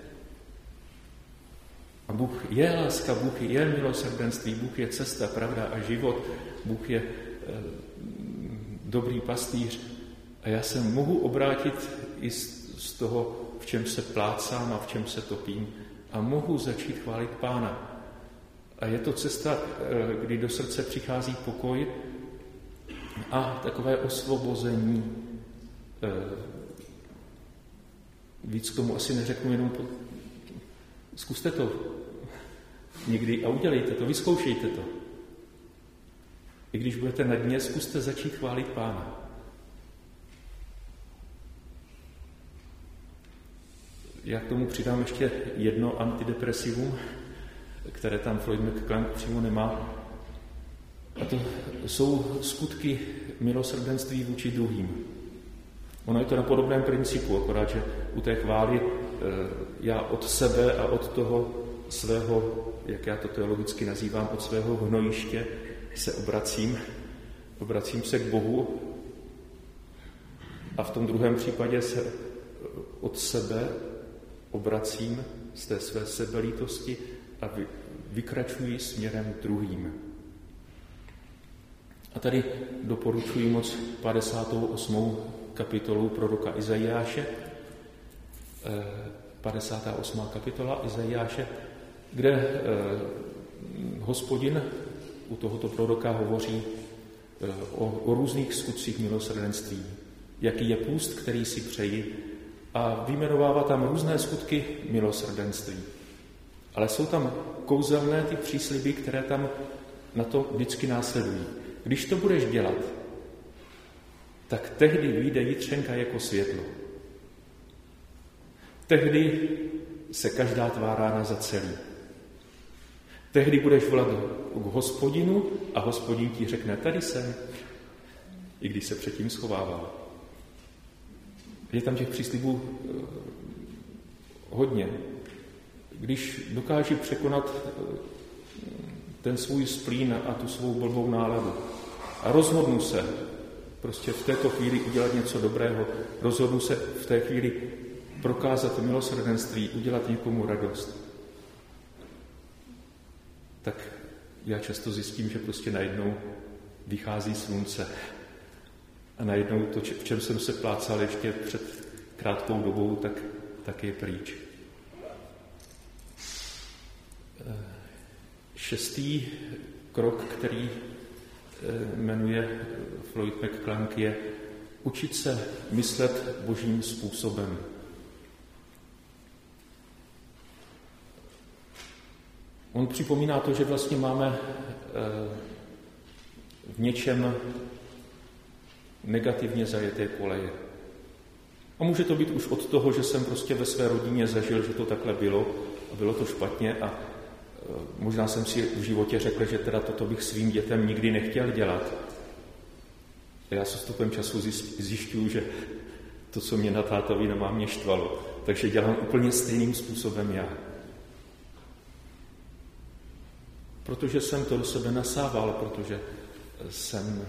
A Bůh je láska, Bůh je milosrdenství, Bůh je cesta, pravda a život. Bůh je dobrý pastýř. A já se mohu obrátit i z toho, v čem se plácám a v čem se topím. A mohu začít chválit Pána. A je to cesta, kdy do srdce přichází pokoj a takové osvobození. Víc k tomu asi neřeknu, jenom zkuste to někdy a udělejte to, vyzkoušejte to. I když budete na dně, zkuste začít chválit Pána. Já k tomu přidám ještě jedno antidepresivum, které tam Floyd McClung přímo nemá. A to jsou skutky milosrdenství vůči druhým. Ono je to na podobném principu, akorát, že u té chvály já od sebe a od toho svého, jak já to teologicky nazývám, od svého hnojiště se obracím se k Bohu a v tom druhém případě se od sebe obracím z té své sebelítosti a vykračuji směrem druhým. A tady doporučuji moc 58. kapitolu proroka Izajáše, 58. kapitola Izajáše, kde Hospodin u tohoto proroka hovoří o různých skutcích milosrdenství, jaký je půst, který si přeji, a vyjmenovává tam různé skutky milosrdenství. Ale jsou tam kouzelné ty přísliby, které tam na to vždycky následují. Když to budeš dělat, tak tehdy vyjde jitřenka jako světlo. Tehdy se každá tvá rána zacelí. Tehdy budeš volat k Hospodinu a Hospodin ti řekne, tady jsem, i když se předtím schovával. Je tam těch příslibů hodně. Když dokáží překonat ten svůj splín a tu svou blbou náladu a rozhodnu se prostě v této chvíli udělat něco dobrého, rozhodnu se v té chvíli prokázat milosrdenství, udělat někomu radost, tak já často zjistím, že prostě najednou vychází slunce a najednou to, v čem jsem se plácal ještě před krátkou dobou, tak je pryč. 6. krok, který jmenuje Floyd McClung, je učit se myslet božím způsobem. On připomíná to, že vlastně máme v něčem negativně zajeté koleje. A může to být už od toho, že jsem prostě ve své rodině zažil, že to takhle bylo a bylo to špatně a možná jsem si v životě řekl, že teda toto bych svým dětem nikdy nechtěl dělat. A já s odstupem času zjišťuju, že to, co mě na tátovi na mámě štvalo, takže dělám úplně stejným způsobem já. Protože jsem to do sebe nasával, protože jsem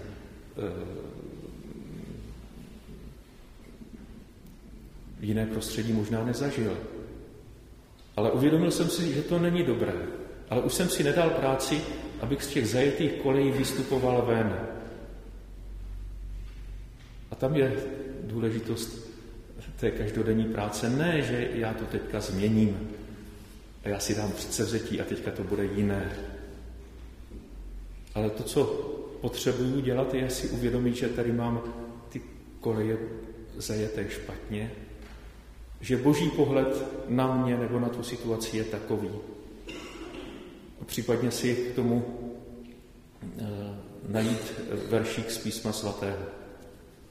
jiné prostředí možná nezažil. Ale uvědomil jsem si, že to není dobré. Ale už jsem si nedal práci, abych z těch zajetých kolejí vystupoval ven. A tam je důležitost té každodenní práce. Ne, že já to teďka změním a já si dám předsevzetí a teďka to bude jiné. Ale to, co potřebuju dělat, je si uvědomit, že tady mám ty koleje zajeté špatně, že boží pohled na mě nebo na tu situaci je takový. A případně si k tomu najít veršík z Písma svatého.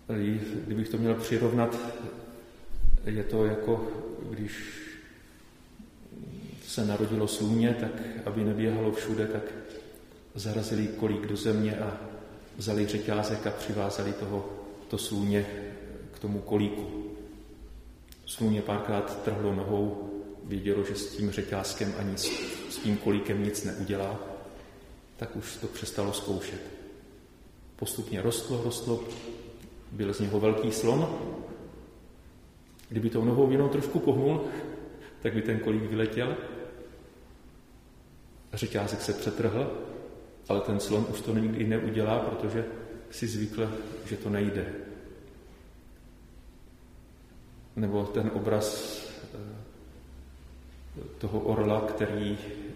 Kdybych to měl přirovnat, je to jako, když se narodilo slůně, tak aby neběhalo všude, tak zarazili kolík do země a vzali řeťázek a přivázali to slůně k tomu kolíku. Slůně párkrát trhlo nohou, vědělo, že s tím řeťázkem ani s tím kolíkem nic neudělá, tak už to přestalo zkoušet. Postupně rostlo, byl z něho velký slon. Kdyby tou nohou jenom trošku pohnul, tak by ten kolík vyletěl. Řeťázek se přetrhl, ale ten slon už to nikdy neudělá, protože si zvykl, že to nejde. Nebo ten obraz toho orla, který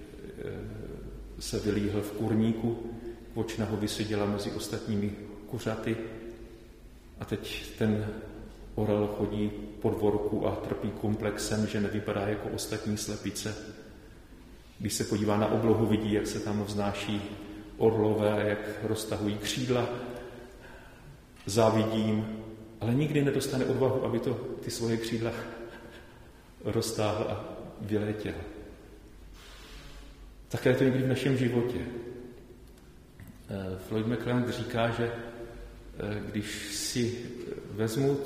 se vylíhl v kurníku, vočna ho vyseděla mezi ostatními kuřaty a teď ten orel chodí po dvorku a trpí komplexem, že nevypadá jako ostatní slepice. Když se podívá na oblohu, vidí, jak se tam vznáší orlové, jak roztahují křídla, závidí jim, ale nikdy nedostane odvahu, aby ty svoje křídla roztáhl a vyletěl. Také je to někdy v našem životě. Floyd McClelland říká, že když si vezmu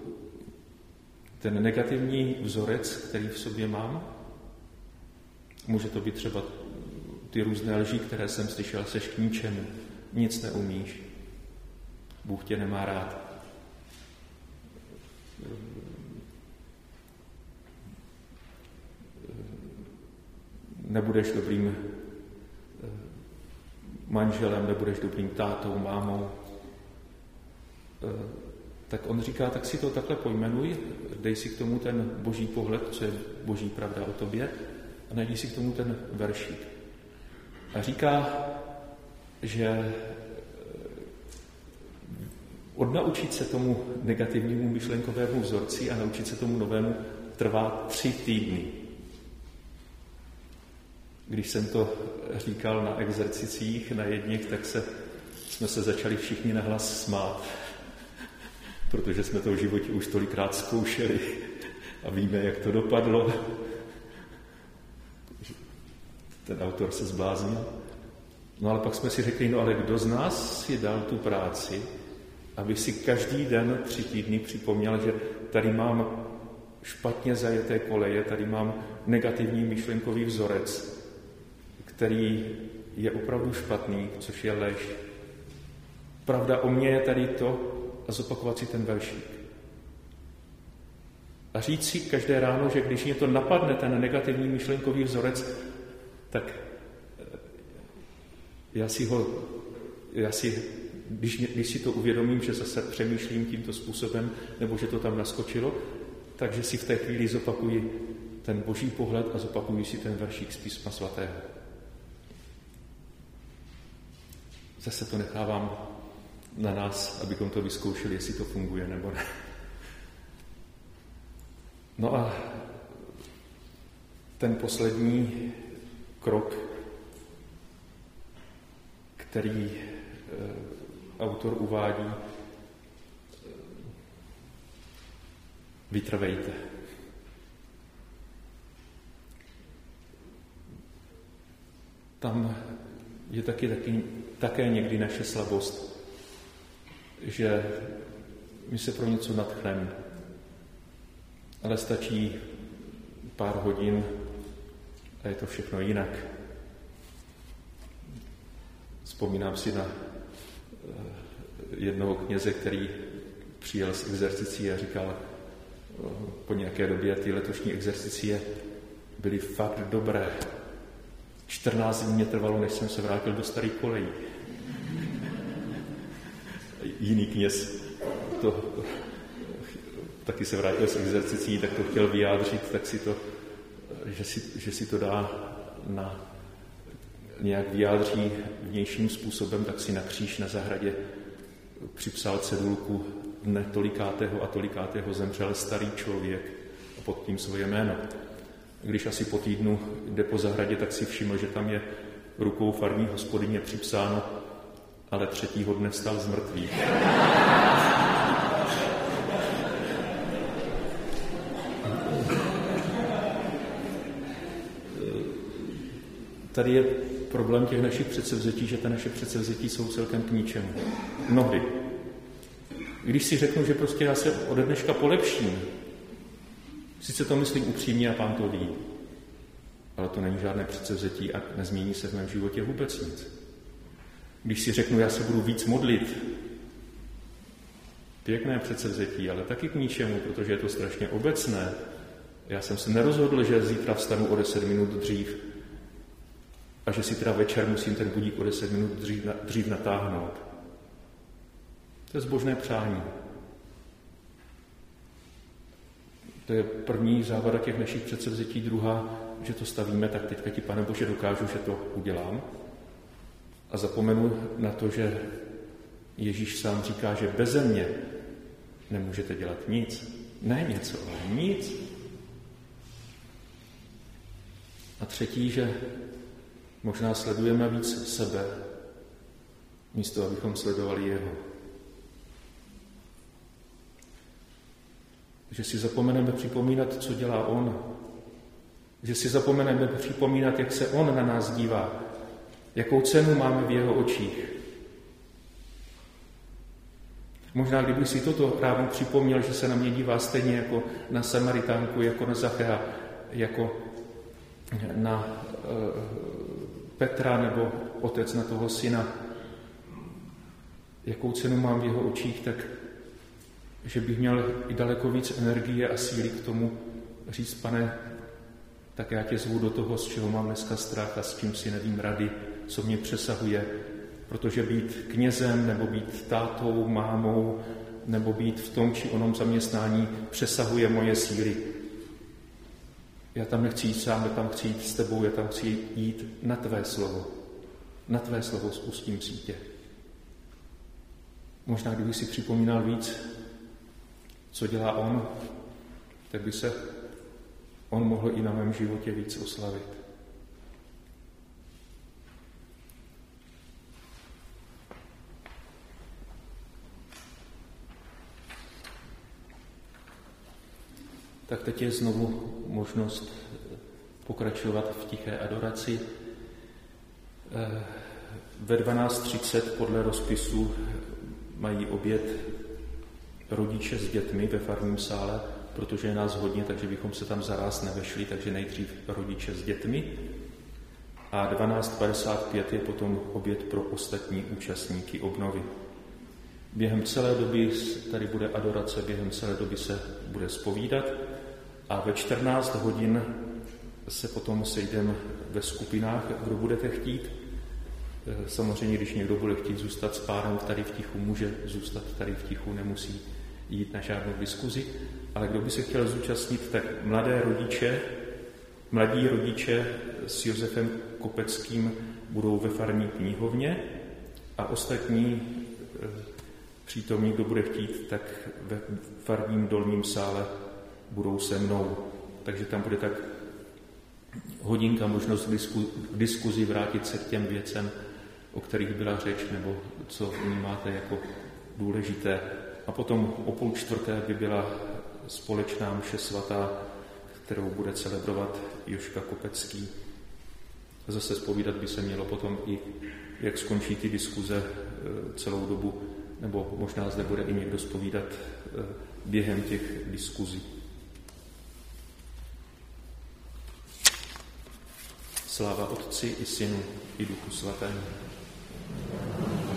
ten negativní vzorec, který v sobě mám, může to být třeba ty různé lži, které jsem slyšel, seš k ničemu, nic neumíš, Bůh tě nemá rád. Nebudeš dobrým manželem, nebudeš dobrým tátou, mámou. Tak on říká, tak si to takhle pojmenuj, dej si k tomu ten boží pohled, co je boží pravda o tobě, a najdi si k tomu ten veršík. A říká, že odnaučit se tomu negativnímu myšlenkovému vzorci a naučit se tomu novému trvá 3 týdny. Když jsem to říkal na exercicích, na jedněch, tak jsme se začali všichni nahlas smát, protože jsme to v životě už tolikrát zkoušeli a víme, jak to dopadlo. Ten autor se zbláznil. No ale pak jsme si řekli, ale kdo z nás si dal tu práci, aby si každý den 3 týdny připomněl, že tady mám špatně zajeté koleje, tady mám negativní myšlenkový vzorec, který je opravdu špatný, což je lež. Pravda o mně je tady to a zopakovat si ten veršík. A říct si každé ráno, že když mě to napadne, ten negativní myšlenkový vzorec, tak když si to uvědomím, že zase přemýšlím tímto způsobem, nebo že to tam naskočilo, takže si v té chvíli zopakuji ten boží pohled a zopakuji si ten veršík z Písma svatého. Zase to nechávám na nás, abychom to vyzkoušeli, jestli to funguje nebo ne. No a ten poslední krok, který autor uvádí, vytrvejte. Tam je také někdy naše slabost, že my se pro něco nadchneme, ale stačí pár hodin a je to všechno jinak. Vzpomínám si na jednoho kněze, který přijel z exercicí a říkal po nějaké době, ty letošní exercicie byly fakt dobré. 14 dní mě trvalo, než jsem se vrátil do starých kolejí. Jiný kněz taky se vrátil z exercicí, tak to chtěl vyjádřit, tak že si to dá nějak vyjádří vnějším způsobem, tak si na kříž na zahradě připsal cedulku dne tolikátého a tolikátého zemřel starý člověk a pod tím svoje jméno. Když asi po týdnu jde po zahradě, tak si všiml, že tam je rukou farní hospodyně připsáno, ale 3. dne vstal z mrtvých. tady je problém těch našich předsevzetí, že ta naše předsevzetí jsou celkem k ničemu. Mnohdy. Když si řeknu, že prostě já se ode dneška polepším, sice to myslím upřímně a Pán to ví, ale to není žádné předsevzetí a nezmění se v mém životě vůbec nic. Když si řeknu, já se budu víc modlit, pěkné předsevzetí, ale taky k ničemu, protože je to strašně obecné. Já jsem se nerozhodl, že zítra vstanu o 10 minut dřív a že si teda večer musím ten budík o 10 minut dřív natáhnout. To je zbožné přání. To je první závada těch našich předsevzetí, druhá, že to stavíme, tak teďka ti, Pane Bože, dokážu, že to udělám. A zapomenu na to, že Ježíš sám říká, že beze mě nemůžete dělat nic. Ne něco, ale nic. A třetí, že možná sledujeme víc sebe, místo abychom sledovali jeho. Že si zapomeneme připomínat, co dělá on. Že si zapomeneme připomínat, jak se on na nás dívá, jakou cenu máme v jeho očích. Možná, kdybych si toto ráno připomněl, že se na mě dívá stejně jako na Samaritánku, jako na Zachea, jako na Petra nebo otec na toho syna, jakou cenu mám v jeho očích, tak že bych měl i daleko víc energie a síly k tomu říct, Pane, tak já tě zvu do toho, z čeho mám dneska strach a s čím si nevím rady, co mě přesahuje, protože být knězem nebo být tátou, mámou nebo být v tom či onom zaměstnání přesahuje moje síly. Já tam nechci jít sám, já tam chci jít s tebou, já tam chci jít na tvé slovo. Na tvé slovo spustím sítě. Možná, kdyby si připomínal víc, co dělá on, tak by se on mohl i na mém životě víc oslavit. Tak teď je znovu možnost pokračovat v tiché adoraci. Ve 12:30 podle rozpisu mají oběd rodiče s dětmi ve farním sále, protože je nás hodně, takže bychom se tam zaráz nevešli, takže nejdřív rodiče s dětmi. A 12:55 je potom oběd pro ostatní účastníky obnovy. Během celé doby tady bude adorace, během celé doby se bude zpovídat a ve 14 hodin se potom sejdeme ve skupinách, kdo budete chtít. Samozřejmě, když někdo bude chtít zůstat s Pánem tady v tichu, může zůstat tady v tichu, nemusí jít na žádnou diskuzi, ale kdo by se chtěl zúčastnit, tak mladí rodiče s Josefem Kopeckým budou ve farní knihovně a ostatní přítomní, kdo bude chtít, tak ve farním dolním sále budou se mnou. Takže tam bude tak hodinka možnost k diskuzi vrátit se k těm věcem, o kterých byla řeč, nebo co vnímáte jako důležité. A potom o 3:30 by byla společná mše svatá, kterou bude celebrovat Jožka Kopecký. A zase zpovídat by se mělo potom i, jak skončí ty diskuze celou dobu, nebo možná zde bude i někdo zpovídat během těch diskuzí. Sláva Otci i Synu i Duchu Svatému.